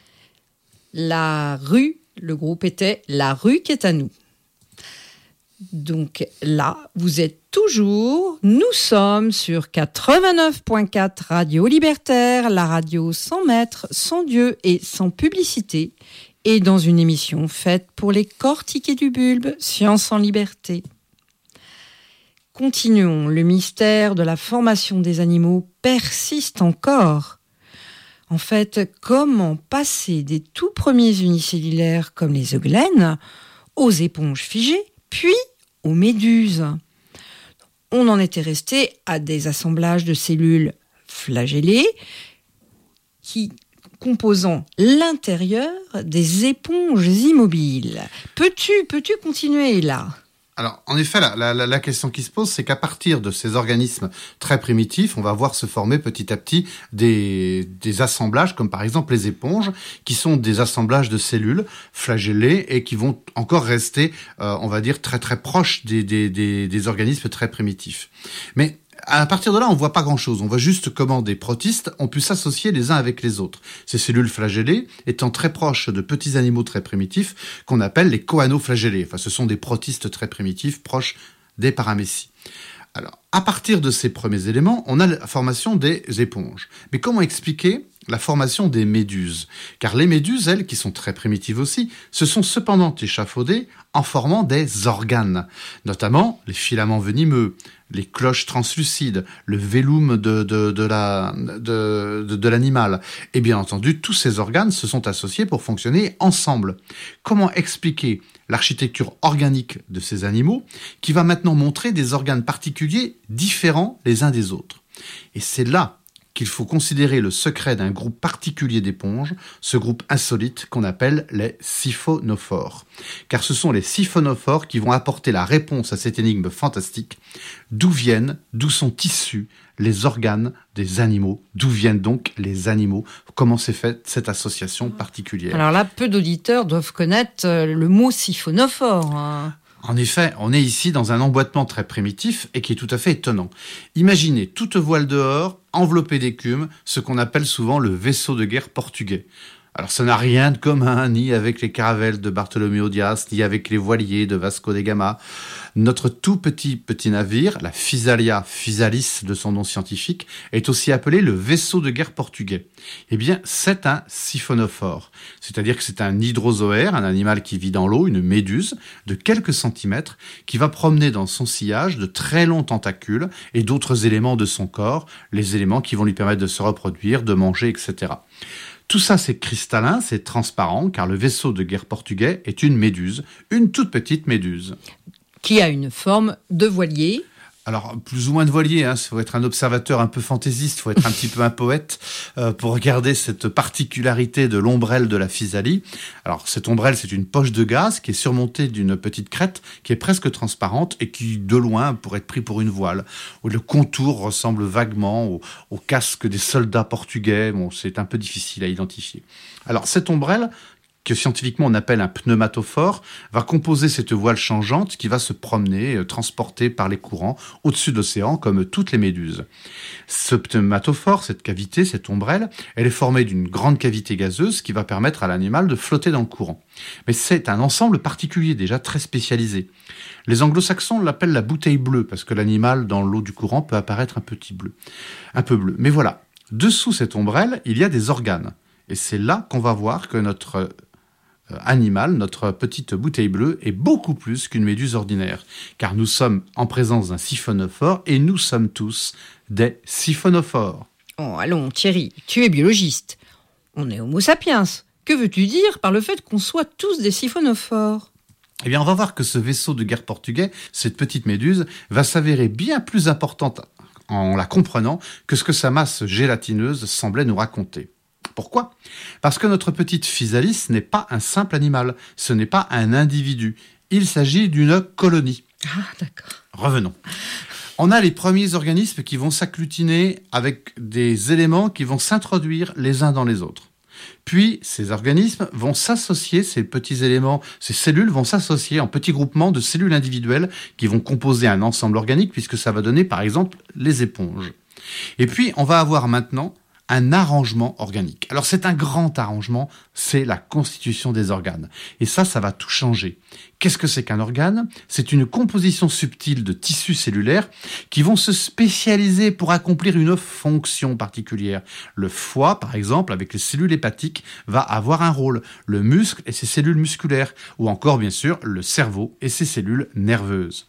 La rue, le groupe était La rue qui est à nous. Donc là, vous êtes toujours, nous sommes sur quatre-vingt-neuf point quatre Radio Libertaire, la radio sans maître, sans Dieu et sans publicité, et dans une émission faite pour les cortiqués du bulbe, Science en liberté. Continuons, le mystère de la formation des animaux persiste encore. En fait, comment passer des tout premiers unicellulaires comme les eugènes aux éponges figées, puis aux méduses? On en était resté à des assemblages de cellules flagellées qui composant l'intérieur des éponges immobiles. Peux-tu, peux-tu continuer là ? Alors, en effet, la, la, la question qui se pose, c'est qu'à partir de ces organismes très primitifs, on va voir se former petit à petit des, des assemblages, comme par exemple les éponges, qui sont des assemblages de cellules flagellées et qui vont encore rester, euh, on va dire, très très proches des, des, des, des organismes très primitifs. Mais à partir de là, on voit pas grand-chose. On voit juste comment des protistes ont pu s'associer les uns avec les autres. Ces cellules flagellées étant très proches de petits animaux très primitifs qu'on appelle les choanoflagellés. Enfin, ce sont des protistes très primitifs proches des paramécies. Alors, à partir de ces premiers éléments, on a la formation des éponges. Mais comment expliquer la formation des méduses? Car les méduses, elles, qui sont très primitives aussi, se sont cependant échafaudées en formant des organes, notamment les filaments venimeux, les cloches translucides, le vélum de, de, de, la, de, de, de l'animal. Et bien entendu, tous ces organes se sont associés pour fonctionner ensemble. Comment expliquer l'architecture organique de ces animaux qui va maintenant montrer des organes particuliers différents les uns des autres? Et c'est là qu'il faut considérer le secret d'un groupe particulier d'éponges, ce groupe insolite qu'on appelle les siphonophores. Car ce sont les siphonophores qui vont apporter la réponse à cette énigme fantastique. D'où viennent, d'où sont issus les organes des animaux? D'où viennent donc les animaux? Comment s'est faite cette association particulière? Alors là, peu d'auditeurs doivent connaître le mot siphonophore. Hein. En effet, on est ici dans un emboîtement très primitif et qui est tout à fait étonnant. Imaginez toute voile dehors, enveloppée d'écume, ce qu'on appelle souvent le vaisseau de guerre portugais. Alors ça n'a rien de commun ni avec les caravelles de Bartholoméo Dias, ni avec les voiliers de Vasco da Gama. Notre tout petit petit navire, la Physalia physalis de son nom scientifique, est aussi appelé le vaisseau de guerre portugais. Eh bien, c'est un siphonophore. C'est-à-dire que c'est un hydrozoaire, un animal qui vit dans l'eau, une méduse de quelques centimètres, qui va promener dans son sillage de très longs tentacules et d'autres éléments de son corps, les éléments qui vont lui permettre de se reproduire, de manger, et cetera. Tout ça, c'est cristallin, c'est transparent, car le vaisseau de guerre portugais est une méduse, une toute petite méduse. Qui a une forme de voilier. Alors, plus ou moins de voilier, hein. Il faut être un observateur un peu fantaisiste, il faut être un petit peu un poète euh, pour regarder cette particularité de l'ombrelle de la physalie. Alors, cette ombrelle, c'est une poche de gaz qui est surmontée d'une petite crête qui est presque transparente et qui, de loin, pourrait être pris pour une voile. Où le contour ressemble vaguement au, au casque des soldats portugais. Bon, c'est un peu difficile à identifier. Alors, cette ombrelle, que scientifiquement on appelle un pneumatophore, va composer cette voile changeante qui va se promener, euh, transportée par les courants au-dessus de l'océan, comme toutes les méduses. Ce pneumatophore, cette cavité, cette ombrelle, elle est formée d'une grande cavité gazeuse qui va permettre à l'animal de flotter dans le courant. Mais c'est un ensemble particulier, déjà très spécialisé. Les anglo-saxons l'appellent la bouteille bleue, parce que l'animal, dans l'eau du courant, peut apparaître un petit bleu, un peu bleu. Mais voilà, dessous cette ombrelle, il y a des organes. Et c'est là qu'on va voir que notre animal, notre petite bouteille bleue, est beaucoup plus qu'une méduse ordinaire, car nous sommes en présence d'un siphonophore et nous sommes tous des siphonophores. Oh, allons, Thierry, tu es biologiste. On est homo sapiens. Que veux-tu dire par le fait qu'on soit tous des siphonophores? Eh bien, on va voir que ce vaisseau de guerre portugais, cette petite méduse, va s'avérer bien plus importante en la comprenant que ce que sa masse gélatineuse semblait nous raconter. Pourquoi ? Parce que notre petite physalis n'est pas un simple animal, ce n'est pas un individu, il s'agit d'une colonie. Ah, d'accord. Revenons. On a les premiers organismes qui vont s'agglutiner avec des éléments qui vont s'introduire les uns dans les autres. Puis, ces organismes vont s'associer, ces petits éléments, ces cellules vont s'associer en petits groupements de cellules individuelles qui vont composer un ensemble organique, puisque ça va donner, par exemple, les éponges. Et puis, on va avoir maintenant un arrangement organique. Alors c'est un grand arrangement, c'est la constitution des organes. Et ça, ça va tout changer. Qu'est-ce que c'est qu'un organe ? C'est une composition subtile de tissus cellulaires qui vont se spécialiser pour accomplir une fonction particulière. Le foie, par exemple, avec les cellules hépatiques, va avoir un rôle. Le muscle et ses cellules musculaires. Ou encore, bien sûr, le cerveau et ses cellules nerveuses.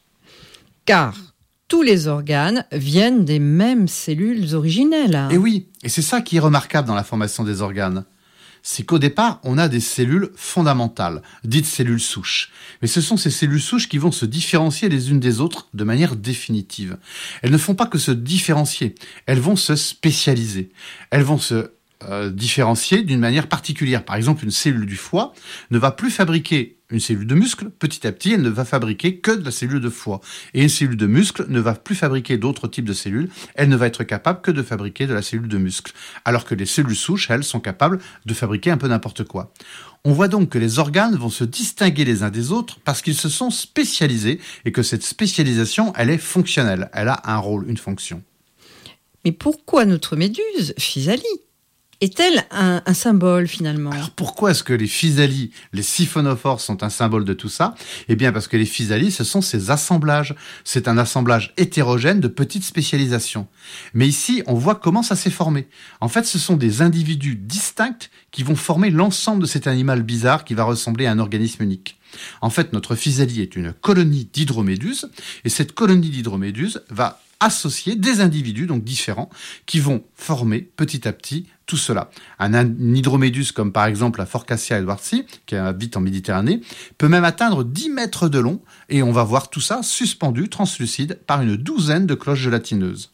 Car tous les organes viennent des mêmes cellules originelles. Et oui, et c'est ça qui est remarquable dans la formation des organes. C'est qu'au départ, on a des cellules fondamentales, dites cellules souches. Mais ce sont ces cellules souches qui vont se différencier les unes des autres de manière définitive. Elles ne font pas que se différencier, elles vont se spécialiser. Elles vont se euh, différencier d'une manière particulière. Par exemple, une cellule du foie ne va plus fabriquer une cellule de muscle. Petit à petit, elle ne va fabriquer que de la cellule de foie. Et une cellule de muscle ne va plus fabriquer d'autres types de cellules. Elle ne va être capable que de fabriquer de la cellule de muscle. Alors que les cellules souches, elles, sont capables de fabriquer un peu n'importe quoi. On voit donc que les organes vont se distinguer les uns des autres parce qu'ils se sont spécialisés et que cette spécialisation, elle est fonctionnelle. Elle a un rôle, une fonction. Mais pourquoi notre méduse, Physalie, est-elle un, un symbole finalement ? Alors pourquoi est-ce que les physalies, les siphonophores sont un symbole de tout ça ? Eh bien parce que les physalies, ce sont ces assemblages. C'est un assemblage hétérogène de petites spécialisations. Mais ici, on voit comment ça s'est formé. En fait, ce sont des individus distincts qui vont former l'ensemble de cet animal bizarre qui va ressembler à un organisme unique. En fait, notre physalie est une colonie d'hydroméduses, et cette colonie d'hydroméduses va associer des individus, donc différents, qui vont former petit à petit tout cela. Un, un hydroméduse comme par exemple la Forcasia edwardsi, qui habite en Méditerranée, peut même atteindre dix mètres de long, et on va voir tout ça suspendu, translucide, par une douzaine de cloches gélatineuses.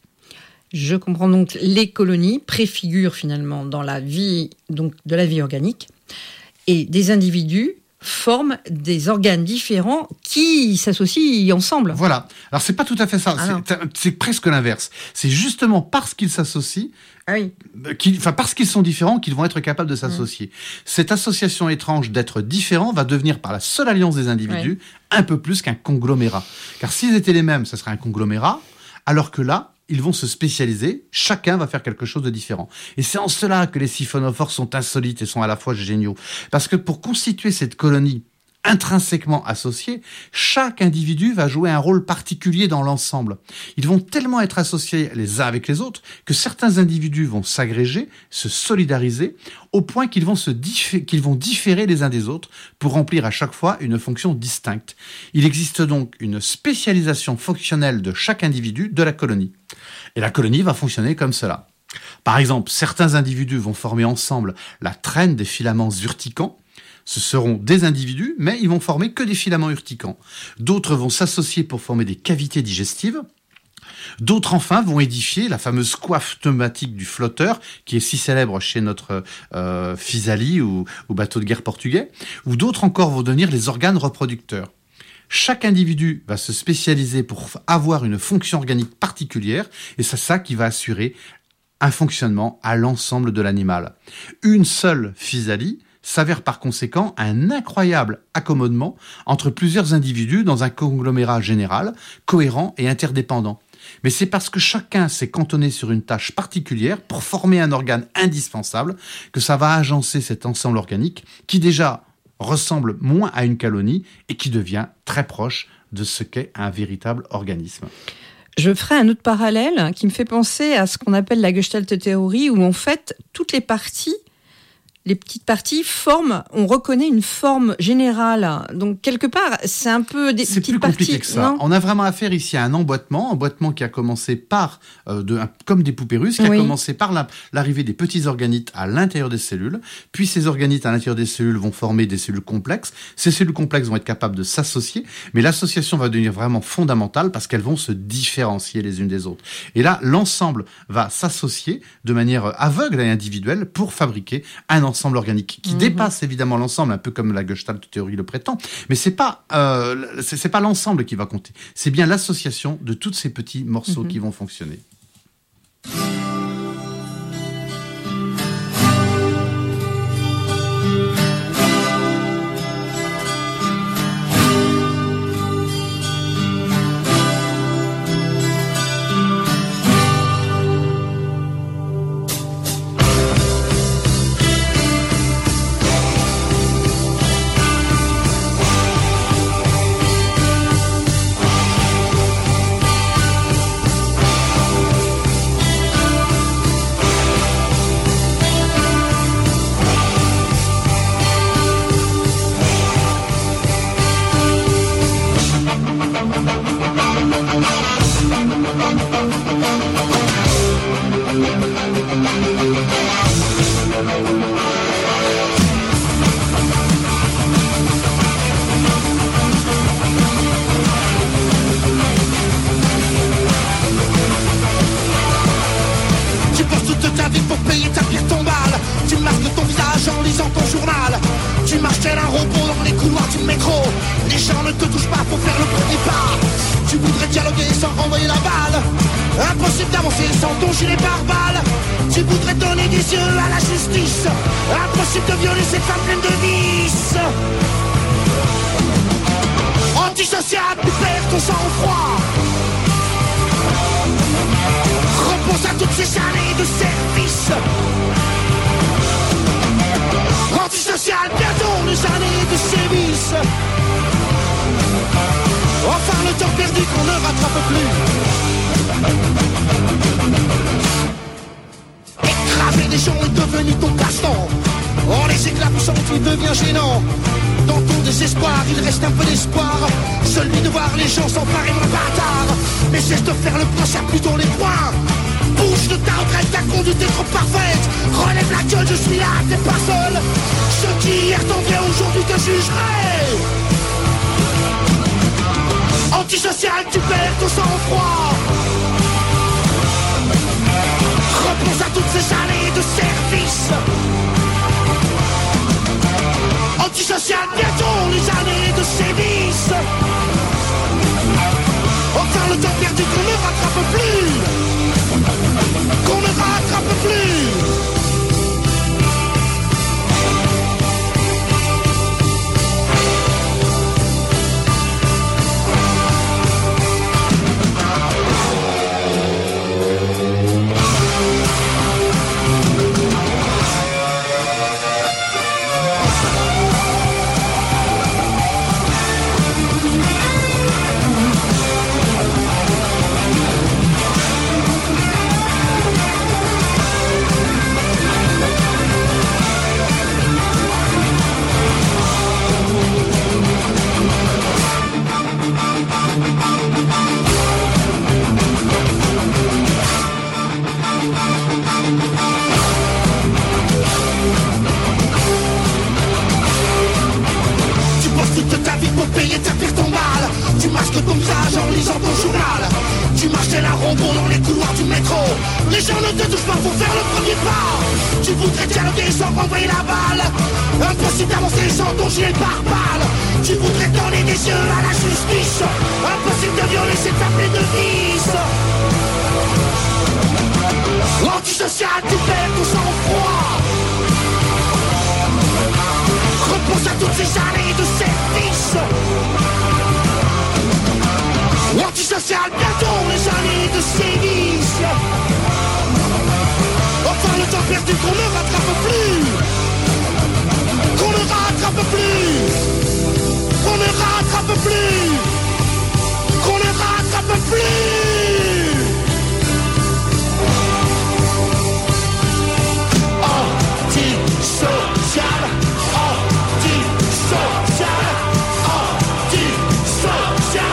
Je comprends donc, les colonies préfigurent finalement dans la vie, donc de la vie organique, et des individus forment des organes différents qui s'associent ensemble. Voilà. Alors, c'est pas tout à fait ça. Ah c'est, c'est presque l'inverse. C'est justement parce qu'ils s'associent, ah oui. qu'ils, enfin, parce qu'ils sont différents qu'ils vont être capables de s'associer. Mmh. Cette association étrange d'être différents va devenir, par la seule alliance des individus, ouais. un peu plus qu'un conglomérat. Car s'ils étaient les mêmes, ça serait un conglomérat, alors que là, ils vont se spécialiser, chacun va faire quelque chose de différent. Et c'est en cela que les siphonophores sont insolites et sont à la fois géniaux. Parce que pour constituer cette colonie intrinsèquement associée, chaque individu va jouer un rôle particulier dans l'ensemble. Ils vont tellement être associés les uns avec les autres que certains individus vont s'agréger, se solidariser, au point qu'ils vont, se diffé- qu'ils vont différer les uns des autres pour remplir à chaque fois une fonction distincte. Il existe donc une spécialisation fonctionnelle de chaque individu de la colonie. Et la colonie va fonctionner comme cela. Par exemple, certains individus vont former ensemble la traîne des filaments urticants. Ce seront des individus, mais ils vont former que des filaments urticants. D'autres vont s'associer pour former des cavités digestives. D'autres, enfin, vont édifier la fameuse coiffe pneumatique du flotteur, qui est si célèbre chez notre euh, Physalie ou, ou bateau de guerre portugais. Ou d'autres encore vont devenir les organes reproducteurs. Chaque individu va se spécialiser pour avoir une fonction organique particulière, et c'est ça qui va assurer un fonctionnement à l'ensemble de l'animal. Une seule Physalie s'avère par conséquent un incroyable accommodement entre plusieurs individus dans un conglomérat général, cohérent et interdépendant. Mais c'est parce que chacun s'est cantonné sur une tâche particulière pour former un organe indispensable que ça va agencer cet ensemble organique qui déjà ressemble moins à une colonie et qui devient très proche de ce qu'est un véritable organisme. Je ferai un autre parallèle qui me fait penser à ce qu'on appelle la Gestalt théorie, où en fait, toutes les parties les petites parties forment, on reconnaît une forme générale. Donc, quelque part, c'est un peu des c'est petites plus compliqué parties. que ça. Non on a vraiment affaire ici à un emboîtement, un emboîtement qui a commencé par, euh, de, un, comme des poupées russes, qui oui. a commencé par la, l'arrivée des petits organites à l'intérieur des cellules. Puis, ces organites à l'intérieur des cellules vont former des cellules complexes. Ces cellules complexes vont être capables de s'associer, mais l'association va devenir vraiment fondamentale parce qu'elles vont se différencier les unes des autres. Et là, l'ensemble va s'associer de manière aveugle et individuelle pour fabriquer un ensemble ensemble organique qui mmh. dépasse évidemment l'ensemble, un peu comme la Gestalt théorie le prétend, mais c'est pas euh, c'est, c'est pas l'ensemble qui va compter, c'est bien l'association de tous ces petits morceaux mmh. qui vont fonctionner. Tu passes toute ta vie pour payer ta pire tombale. gens ne te touchent pas pour faire le premier pas. Tu voudrais dialoguer sans renvoyer la balle. Impossible d'avancer sans ton gilet pare-balles. Tu voudrais donner des yeux à la justice. Impossible de violer cette femme pleine de vices. Antisocial, tu perds ton sang-froid. Repense à toutes ces années de service. Antisocial, bientôt les années de sévices. Enfin le temps perdu qu'on ne rattrape plus. Écraser des gens est devenu ton passe-temps. En les éclaboussant tu deviens gênant. Dans ton désespoir il reste un peu d'espoir. Celui de voir les gens s'emparer de bâtard. Mais cesse de faire le procès plutôt les poings. Bouge de ta retraite, ta conduite est trop parfaite. Relève la gueule, je suis là, t'es pas seul. Ceux qui hier t'enviaient aujourd'hui te jugeraient. Antisocial, tu perds ton sang-froid. Repense à toutes ces années de service. Antisocial, bientôt les années de sévices. Enfin le temps perdu qu'on ne rattrape plus. Qu'on ne rattrape plus. Les gens ne te touchent pas pour faire le premier pas. Tu voudrais dialoguer sans renvoyer la balle. Impossible d'avancer sans ton gilet pare-balles. Tu voudrais donner des yeux à la justice. Impossible de violer cette femme pleine de vices. Antisocial, tu perds ton sang-froid. Repense à toutes ces années de service. Antisocial, bientôt les années de sévices. Enfin le temps perdu qu'on ne rattrape plus. Qu'on ne rattrape plus. Qu'on ne rattrape plus. Qu'on ne rattrape plus. Antisocial. Antisocial. Antisocial.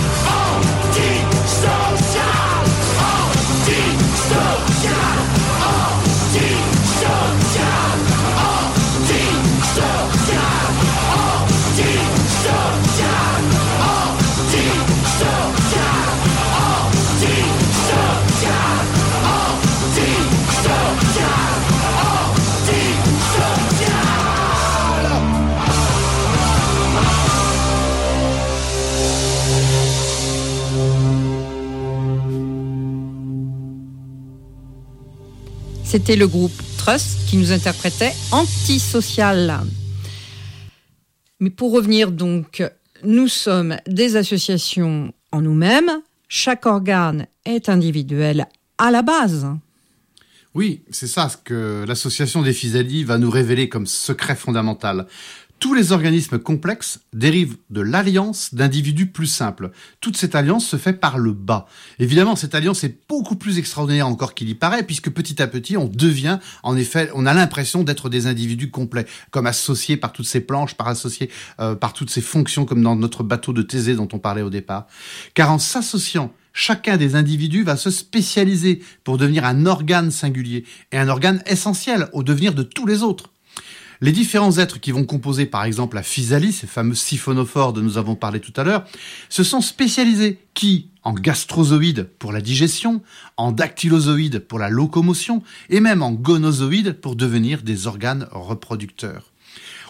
C'était le groupe Trust qui nous interprétait Antisocial. Mais pour revenir donc, nous sommes des associations en nous-mêmes. Chaque organe est individuel à la base. Oui, c'est ça ce que l'association des Physalie va nous révéler comme secret fondamental. Tous les organismes complexes dérivent de l'alliance d'individus plus simples. Toute cette alliance se fait par le bas. Évidemment, cette alliance est beaucoup plus extraordinaire encore qu'il y paraît, puisque petit à petit, on devient, en effet, on a l'impression d'être des individus complets, comme associés par toutes ces planches, par associés euh, par toutes ces fonctions, comme dans notre bateau de Thésée dont on parlait au départ. Car en s'associant, chacun des individus va se spécialiser pour devenir un organe singulier, et un organe essentiel au devenir de tous les autres. Les différents êtres qui vont composer par exemple la Physalie, ces fameux siphonophores dont nous avons parlé tout à l'heure, se sont spécialisés qui, en gastrozoïdes pour la digestion, en dactylozoïdes pour la locomotion et même en gonozoïdes pour devenir des organes reproducteurs.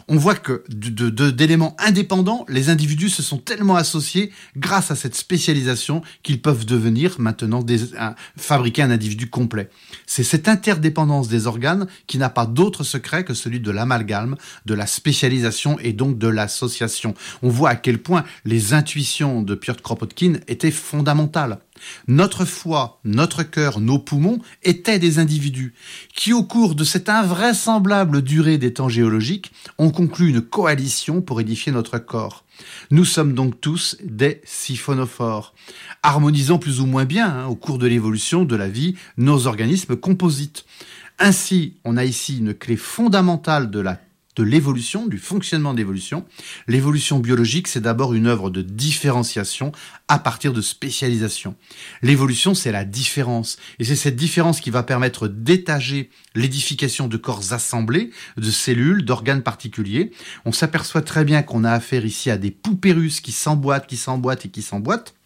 On voit que de, de, d'éléments indépendants, les individus se sont tellement associés grâce à cette spécialisation qu'ils peuvent devenir maintenant des, un, fabriquer un individu complet. C'est cette interdépendance des organes qui n'a pas d'autre secret que celui de l'amalgame, de la spécialisation et donc de l'association. On voit à quel point les intuitions de Piotr Kropotkin étaient fondamentales. Notre foie, notre cœur, nos poumons étaient des individus qui, au cours de cette invraisemblable durée des temps géologiques, ont conclu une coalition pour édifier notre corps. Nous sommes donc tous des siphonophores, harmonisant plus ou moins bien, hein, au cours de l'évolution de la vie, nos organismes composites. Ainsi, on a ici une clé fondamentale de la de l'évolution, du fonctionnement de l'évolution. L'évolution biologique, c'est d'abord une œuvre de différenciation à partir de spécialisation. L'évolution, c'est la différence. Et c'est cette différence qui va permettre d'étager l'édification de corps assemblés, de cellules, d'organes particuliers. On s'aperçoit très bien qu'on a affaire ici à des poupées russes qui s'emboîtent, qui s'emboîtent et qui s'emboîtent.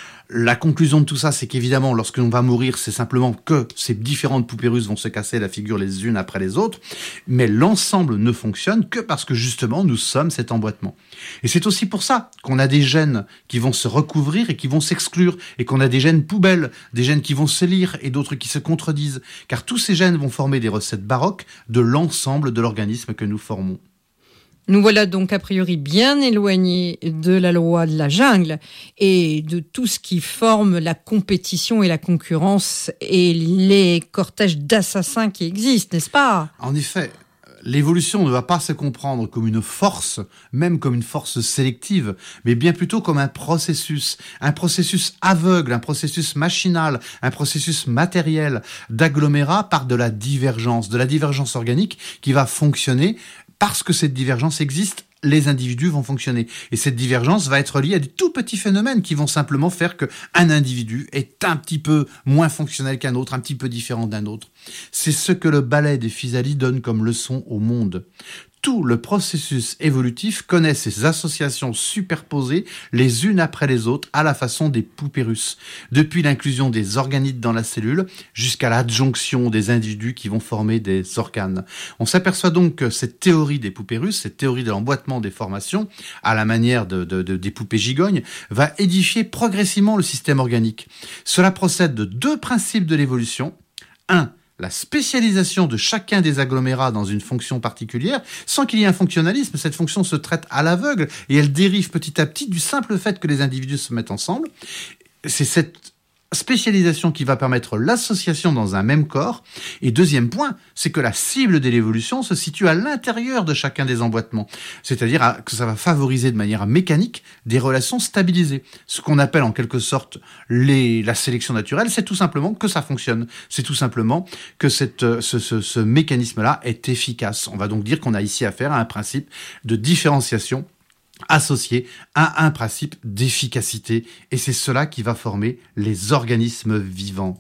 La conclusion de tout ça, c'est qu'évidemment, lorsque l'on va mourir, c'est simplement que ces différentes poupées russes vont se casser la figure les unes après les autres, mais l'ensemble ne fonctionne que parce que justement, nous sommes cet emboîtement. Et c'est aussi pour ça qu'on a des gènes qui vont se recouvrir et qui vont s'exclure, et qu'on a des gènes poubelles, des gènes qui vont se lire et d'autres qui se contredisent, car tous ces gènes vont former des recettes baroques de l'ensemble de l'organisme que nous formons. Nous voilà donc a priori bien éloignés de la loi de la jungle et de tout ce qui forme la compétition et la concurrence et les cortèges d'assassins qui existent, n'est-ce pas ? En effet, l'évolution ne va pas se comprendre comme une force, même comme une force sélective, mais bien plutôt comme un processus, un processus aveugle, un processus machinal, un processus matériel d'agglomérat par de la divergence, de la divergence organique qui va fonctionner. Parce que cette divergence existe, les individus vont fonctionner. Et cette divergence va être liée à des tout petits phénomènes qui vont simplement faire qu'un individu est un petit peu moins fonctionnel qu'un autre, un petit peu différent d'un autre. C'est ce que le ballet des Physalie donne comme leçon au monde. Tout le processus évolutif connaît ces associations superposées les unes après les autres à la façon des poupées russes, depuis l'inclusion des organites dans la cellule jusqu'à l'adjonction des individus qui vont former des organes. On s'aperçoit donc que cette théorie des poupées russes, cette théorie de l'emboîtement des formations, à la manière de, de, de, des poupées gigognes, va édifier progressivement le système organique. Cela procède de deux principes de l'évolution. Un, la spécialisation de chacun des agglomérats dans une fonction particulière, sans qu'il y ait un fonctionnalisme. Cette fonction se traite à l'aveugle et elle dérive petit à petit du simple fait que les individus se mettent ensemble. C'est cette spécialisation qui va permettre l'association dans un même corps. Et deuxième point, c'est que la cible de l'évolution se situe à l'intérieur de chacun des emboîtements. C'est-à-dire que ça va favoriser de manière mécanique des relations stabilisées. Ce qu'on appelle en quelque sorte les, la sélection naturelle, c'est tout simplement que ça fonctionne. C'est tout simplement que cette, ce, ce, ce mécanisme-là est efficace. On va donc dire qu'on a ici affaire à un principe de différenciation associé à un principe d'efficacité. Et c'est cela qui va former les organismes vivants.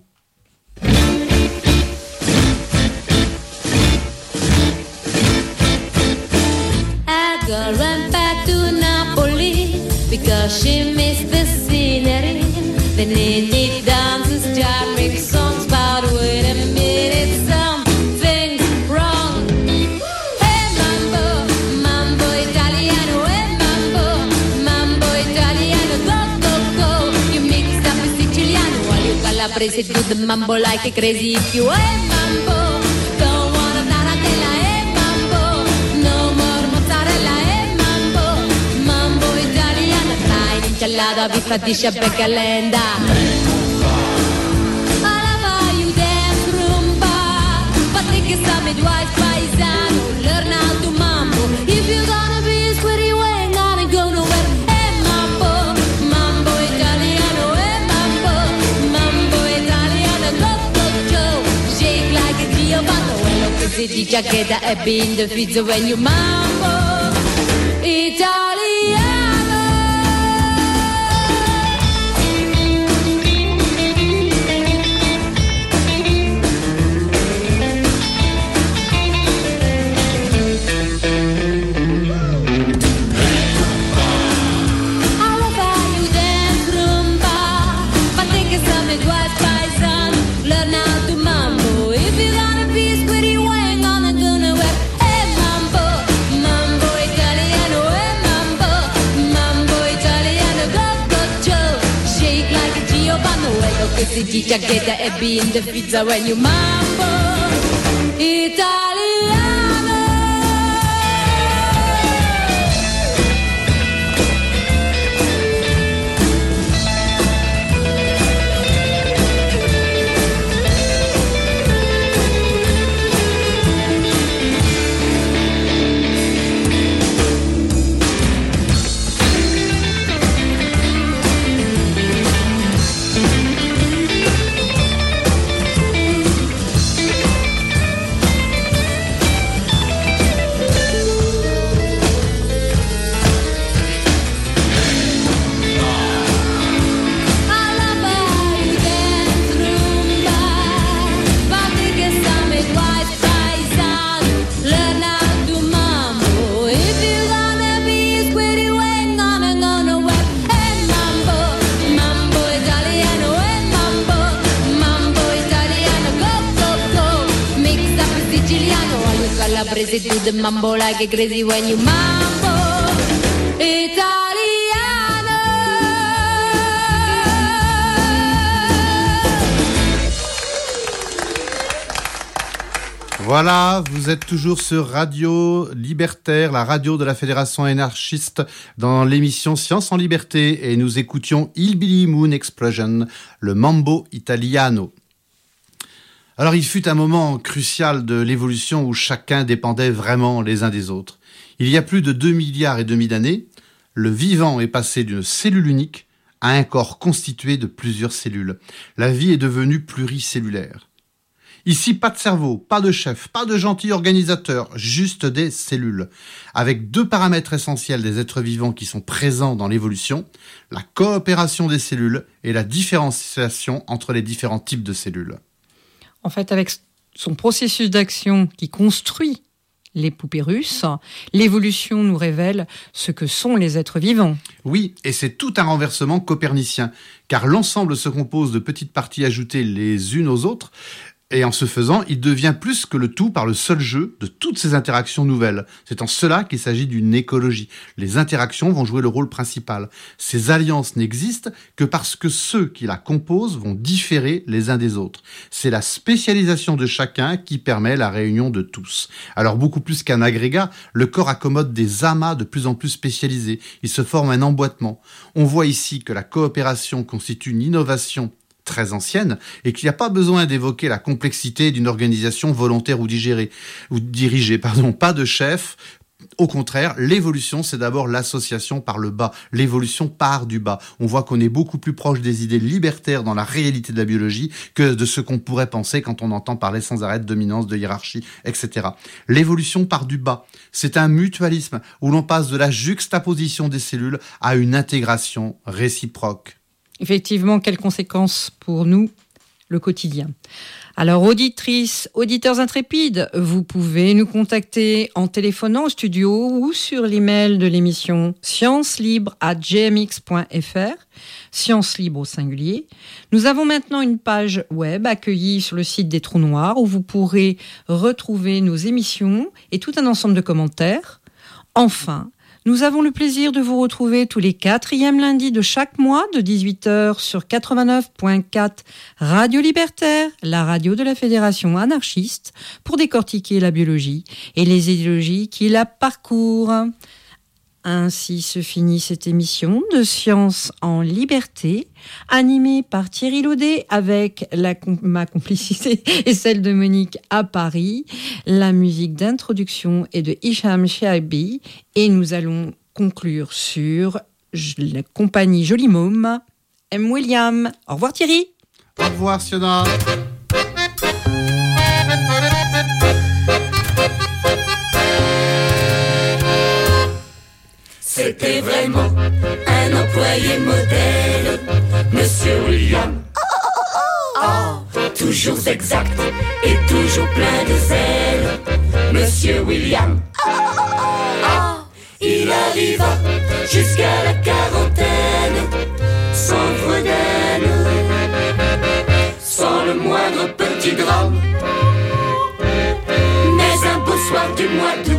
I gotta run back to Napoli because she missed the scenery. The native dances, jarring songs, but wait a minute, something's wrong. Hey mambo, mambo italiano, hey mambo, mambo italiano, go, go, go. You mixed up with Siciliano while you calabrese do the mambo like a crazy if you, hey mambo. Don't wanna tarantella, hey mambo, no more mozzarella, hey mambo, mambo italiano, dai, l'inciallata, biffa di sciabe calenda. White paisano, learn how to mambo. If you're gonna be square, you ain't gonna go nowhere. Hey mambo, mambo italiano, hey mambo, mambo italiano, go go go, shake like a Giovanni. Quello che si dice che da è in the fizzo when you mambo italiano. Mambo italiano che si dice agghetta e be in the pizza when you mambo italiano. Crazy do the mambo like a crazy when you mambo italiano. Voilà, vous êtes toujours sur Radio Libertaire, la radio de la Fédération anarchiste, dans l'émission Science en Liberté, et nous écoutions Hillbilly Moon Explosion, le mambo italiano. Alors il fut un moment crucial de l'évolution où chacun dépendait vraiment les uns des autres. Il y a plus de deux milliards et demi d'années, le vivant est passé d'une cellule unique à un corps constitué de plusieurs cellules. La vie est devenue pluricellulaire. Ici, pas de cerveau, pas de chef, pas de gentil organisateur, juste des cellules. Avec deux paramètres essentiels des êtres vivants qui sont présents dans l'évolution, la coopération des cellules et la différenciation entre les différents types de cellules. En fait, avec son processus d'action qui construit les poupées russes, l'évolution nous révèle ce que sont les êtres vivants. Oui, et c'est tout un renversement copernicien, car l'ensemble se compose de petites parties ajoutées les unes aux autres, et en ce faisant, il devient plus que le tout par le seul jeu de toutes ces interactions nouvelles. C'est en cela qu'il s'agit d'une écologie. Les interactions vont jouer le rôle principal. Ces alliances n'existent que parce que ceux qui la composent vont différer les uns des autres. C'est la spécialisation de chacun qui permet la réunion de tous. Alors beaucoup plus qu'un agrégat, le corps accommode des amas de plus en plus spécialisés. Il se forme un emboîtement. On voit ici que la coopération constitue une innovation très ancienne, et qu'il n'y a pas besoin d'évoquer la complexité d'une organisation volontaire ou digérée, ou dirigée, pardon, pas de chef. Au contraire, l'évolution, c'est d'abord l'association par le bas. L'évolution part du bas. On voit qu'on est beaucoup plus proche des idées libertaires dans la réalité de la biologie que de ce qu'on pourrait penser quand on entend parler sans arrêt de dominance, de hiérarchie, et cetera. L'évolution part du bas. C'est un mutualisme où l'on passe de la juxtaposition des cellules à une intégration réciproque. Effectivement, quelles conséquences pour nous, le quotidien. Alors, auditrices, auditeurs intrépides, vous pouvez nous contacter en téléphonant au studio ou sur l'email de l'émission sciencelibre arobase g m x point f r, Science Libre au singulier. Nous avons maintenant une page web accueillie sur le site des Trous Noirs où vous pourrez retrouver nos émissions et tout un ensemble de commentaires. Enfin, nous avons le plaisir de vous retrouver tous les quatrièmes lundis de chaque mois de dix-huit heures sur quatre-vingt-neuf point quatre Radio Libertaire, la radio de la Fédération anarchiste, pour décortiquer la biologie et les idéologies qui la parcourent. Ainsi se finit cette émission de Science en Liberté, animée par Thierry Laudet avec la, ma complicité et celle de Monique à Paris. La musique d'introduction est de Hicham Chaibi et nous allons conclure sur la compagnie Joli Môme, M. William. Au revoir Thierry. Au revoir Siona. C'était vraiment un employé modèle, Monsieur William. Oh, toujours exact et toujours plein de zèle, Monsieur William. Oh, il arriva jusqu'à la quarantaine, sans fredaine, sans le moindre petit drame. Mais un beau soir du mois d'août,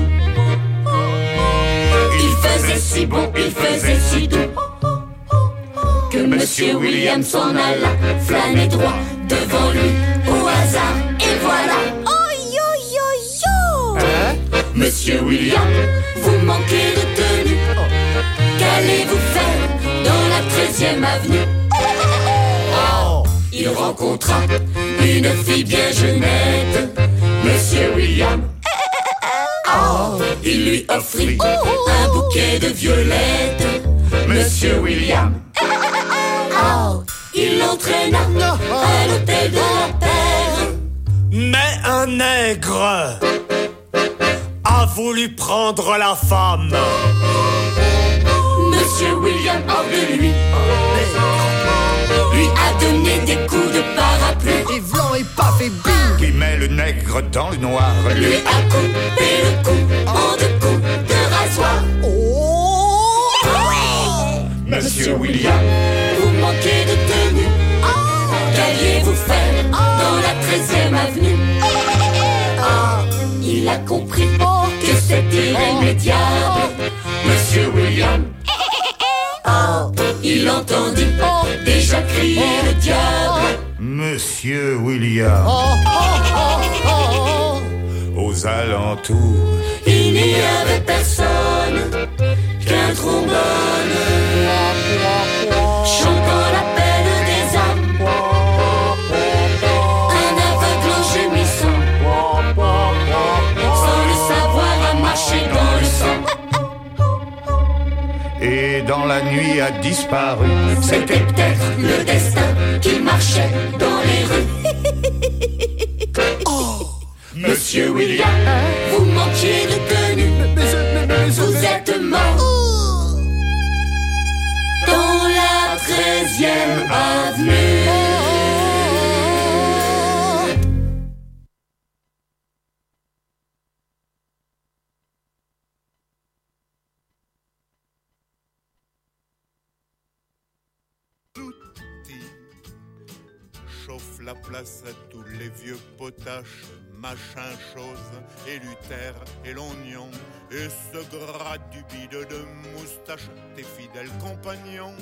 il faisait si bon, il faisait si doux, que Monsieur William s'en alla flâner droit devant lui au hasard. Et voilà. Oh yo yo yo. Hein? Monsieur William, vous manquez de tenue. Qu'allez-vous faire dans la treizième avenue? Oh, il rencontra une fille bien jeunette, Monsieur William. Oh, il lui offrit un bouquet de violettes, Monsieur William. Oh, il l'entraîna à l'hôtel de la terre. Mais un nègre a voulu prendre la femme. Monsieur William, hors de lui, lui a donné des coups de parapluie. Et vlan et paf et bing, qui met le nègre dans le noir. Lui a coupé le cou en deux coups de rasoir. Oh ouais. Monsieur William, vous manquez de tenue. Qu'alliez-vous faire dans la treizième avenue? Oh, il a compris que c'était irrémédiable, Monsieur William. Oh, il entendit déjà crier le diable. Monsieur William. oh, oh, oh, oh. Aux alentours, Il n'y avait personne qu'un trombone chantant l'appel des âmes. Un aveugle en gémissant, sans le savoir, a marché dans le sang. et dans la nuit a disparu. C'était peut-être le destin qui marchait dans les rues. Oh, Monsieur William, vous manquiez de tenue. Vous êtes mort dans la treizième avenue. Chauffe la place à tous les vieux potaches, machin chose, et Luther et l'oignon, et ce gras du bide de moustache, tes fidèles compagnons.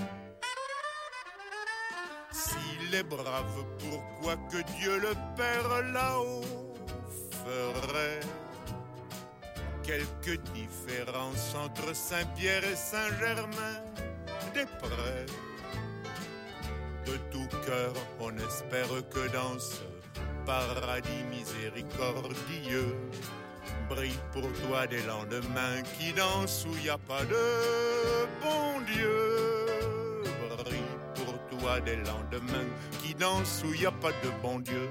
S'il est brave, pourquoi que Dieu le Père là-haut ferait quelques différences entre Saint-Pierre et Saint-Germain-des-Prés? De tout cœur, on espère que dans ce paradis miséricordieux brille pour toi des lendemains qui dansent où y a pas de bon Dieu. Brille pour toi des lendemains qui dansent où y a pas de bon Dieu.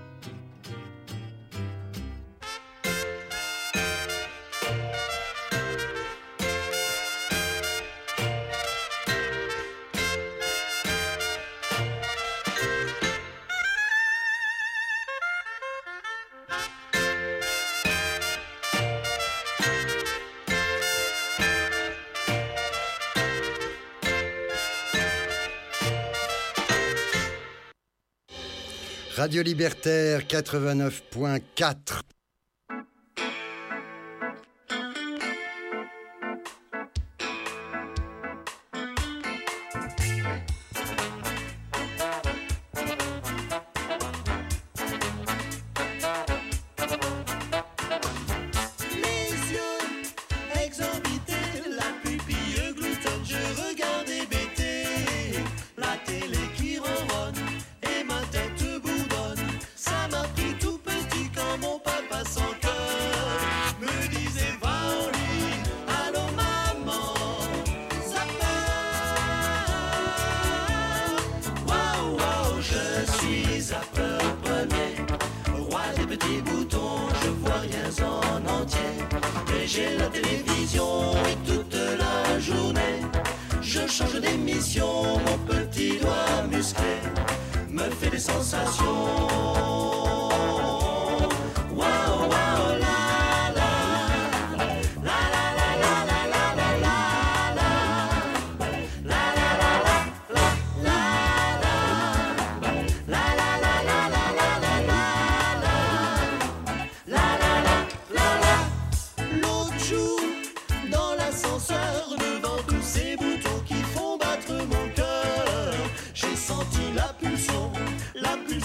Radio Libertaire quatre-vingt-neuf point quatre.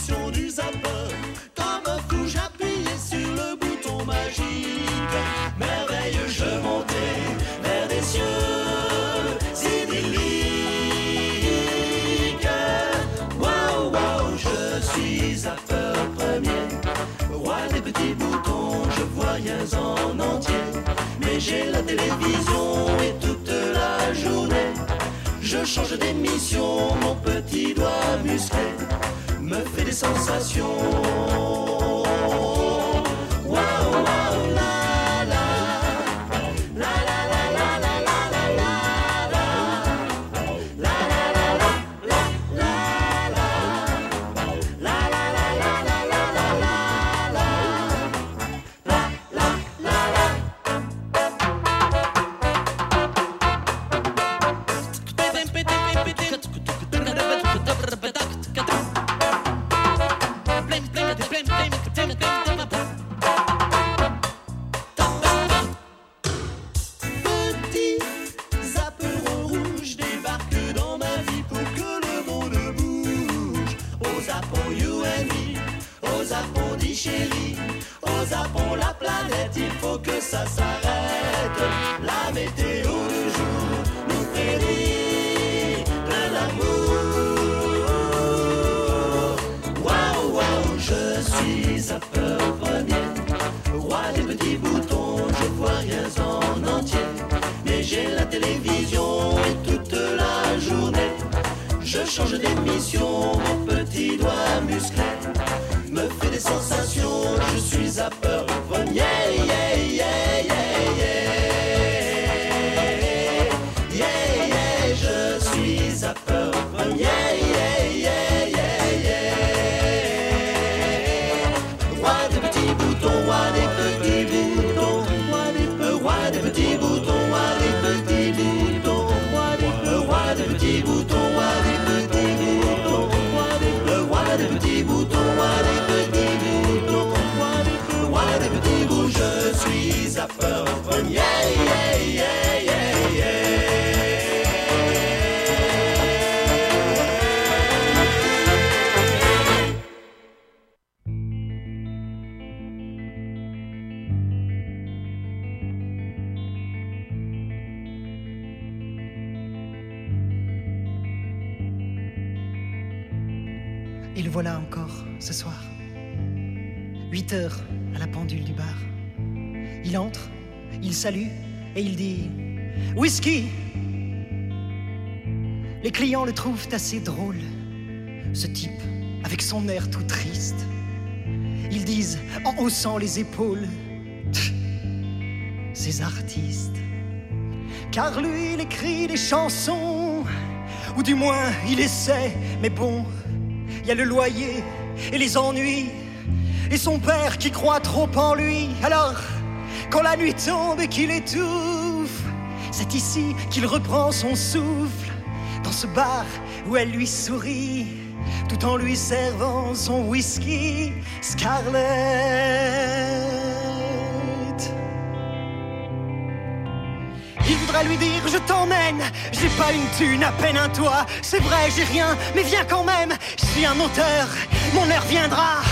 fonction du zapper. Comme un fou j'appuyais sur le bouton magique. Merveilleux, je montais vers des cieux idylliques. Waouh, waouh, je suis zapper premier. Roi des petits boutons, je vois rien en entier. Mais j'ai la télévision et toute la journée je change d'émission, mon petit doigt musclé me fait des sensations. Waouh, waouh, la la, la la la la la la la la la, la la la la la la la, la la la la la la la la, la la la. Petit zapperon rouge débarque dans ma vie pour que le monde bouge. Au Japon, you and me, au Japon, dit chérie, au Japon, la planète, il faut que ça s'arrête. La météo du jour nous prédit de l'amour. Waouh, waouh, je suis zapper premier, roi des petits boutons, je vois rien en entier. Mais j'ai la télévision et toute la journée je change d'émission, mon petit doigt musclé me fait des sensations. Je suis zapper premier, yeah, yeah, yeah, yeah, yeah, yeah. Je suis zapper premier, yeah, yeah, yeah, yeah. Roi des petits boutons, roi des petits boutons, roi des, euh, roi des petits boutons, roi des petits boutons, roi des, euh, roi des petits boutons, roi des petits boutons, roi des, euh, roi des petits boutons, roi des petits boutons, roi des, euh, roi des petits boutons. Je suis zapper premier, yeah, yeah, yeah, yeah. Et le voilà encore, ce soir. Huit heures à la pendule du bar. Il entre, il salue et il dit « Whisky !» Les clients le trouvent assez drôle, ce type, avec son air tout triste. Ils disent, en haussant les épaules, « Ces artistes !» Car lui, il écrit des chansons, ou du moins, il essaie, mais bon... Il y a le loyer et les ennuis et son père qui croit trop en lui. Alors, quand la nuit tombe et qu'il étouffe, c'est ici qu'il reprend son souffle, dans ce bar où elle lui sourit, tout en lui servant son whisky Scarlett. Il voudrait lui dire je t'emmène, j'ai pas une thune, à peine un toit. C'est vrai j'ai rien, mais viens quand même. Je suis un auteur, mon heure viendra.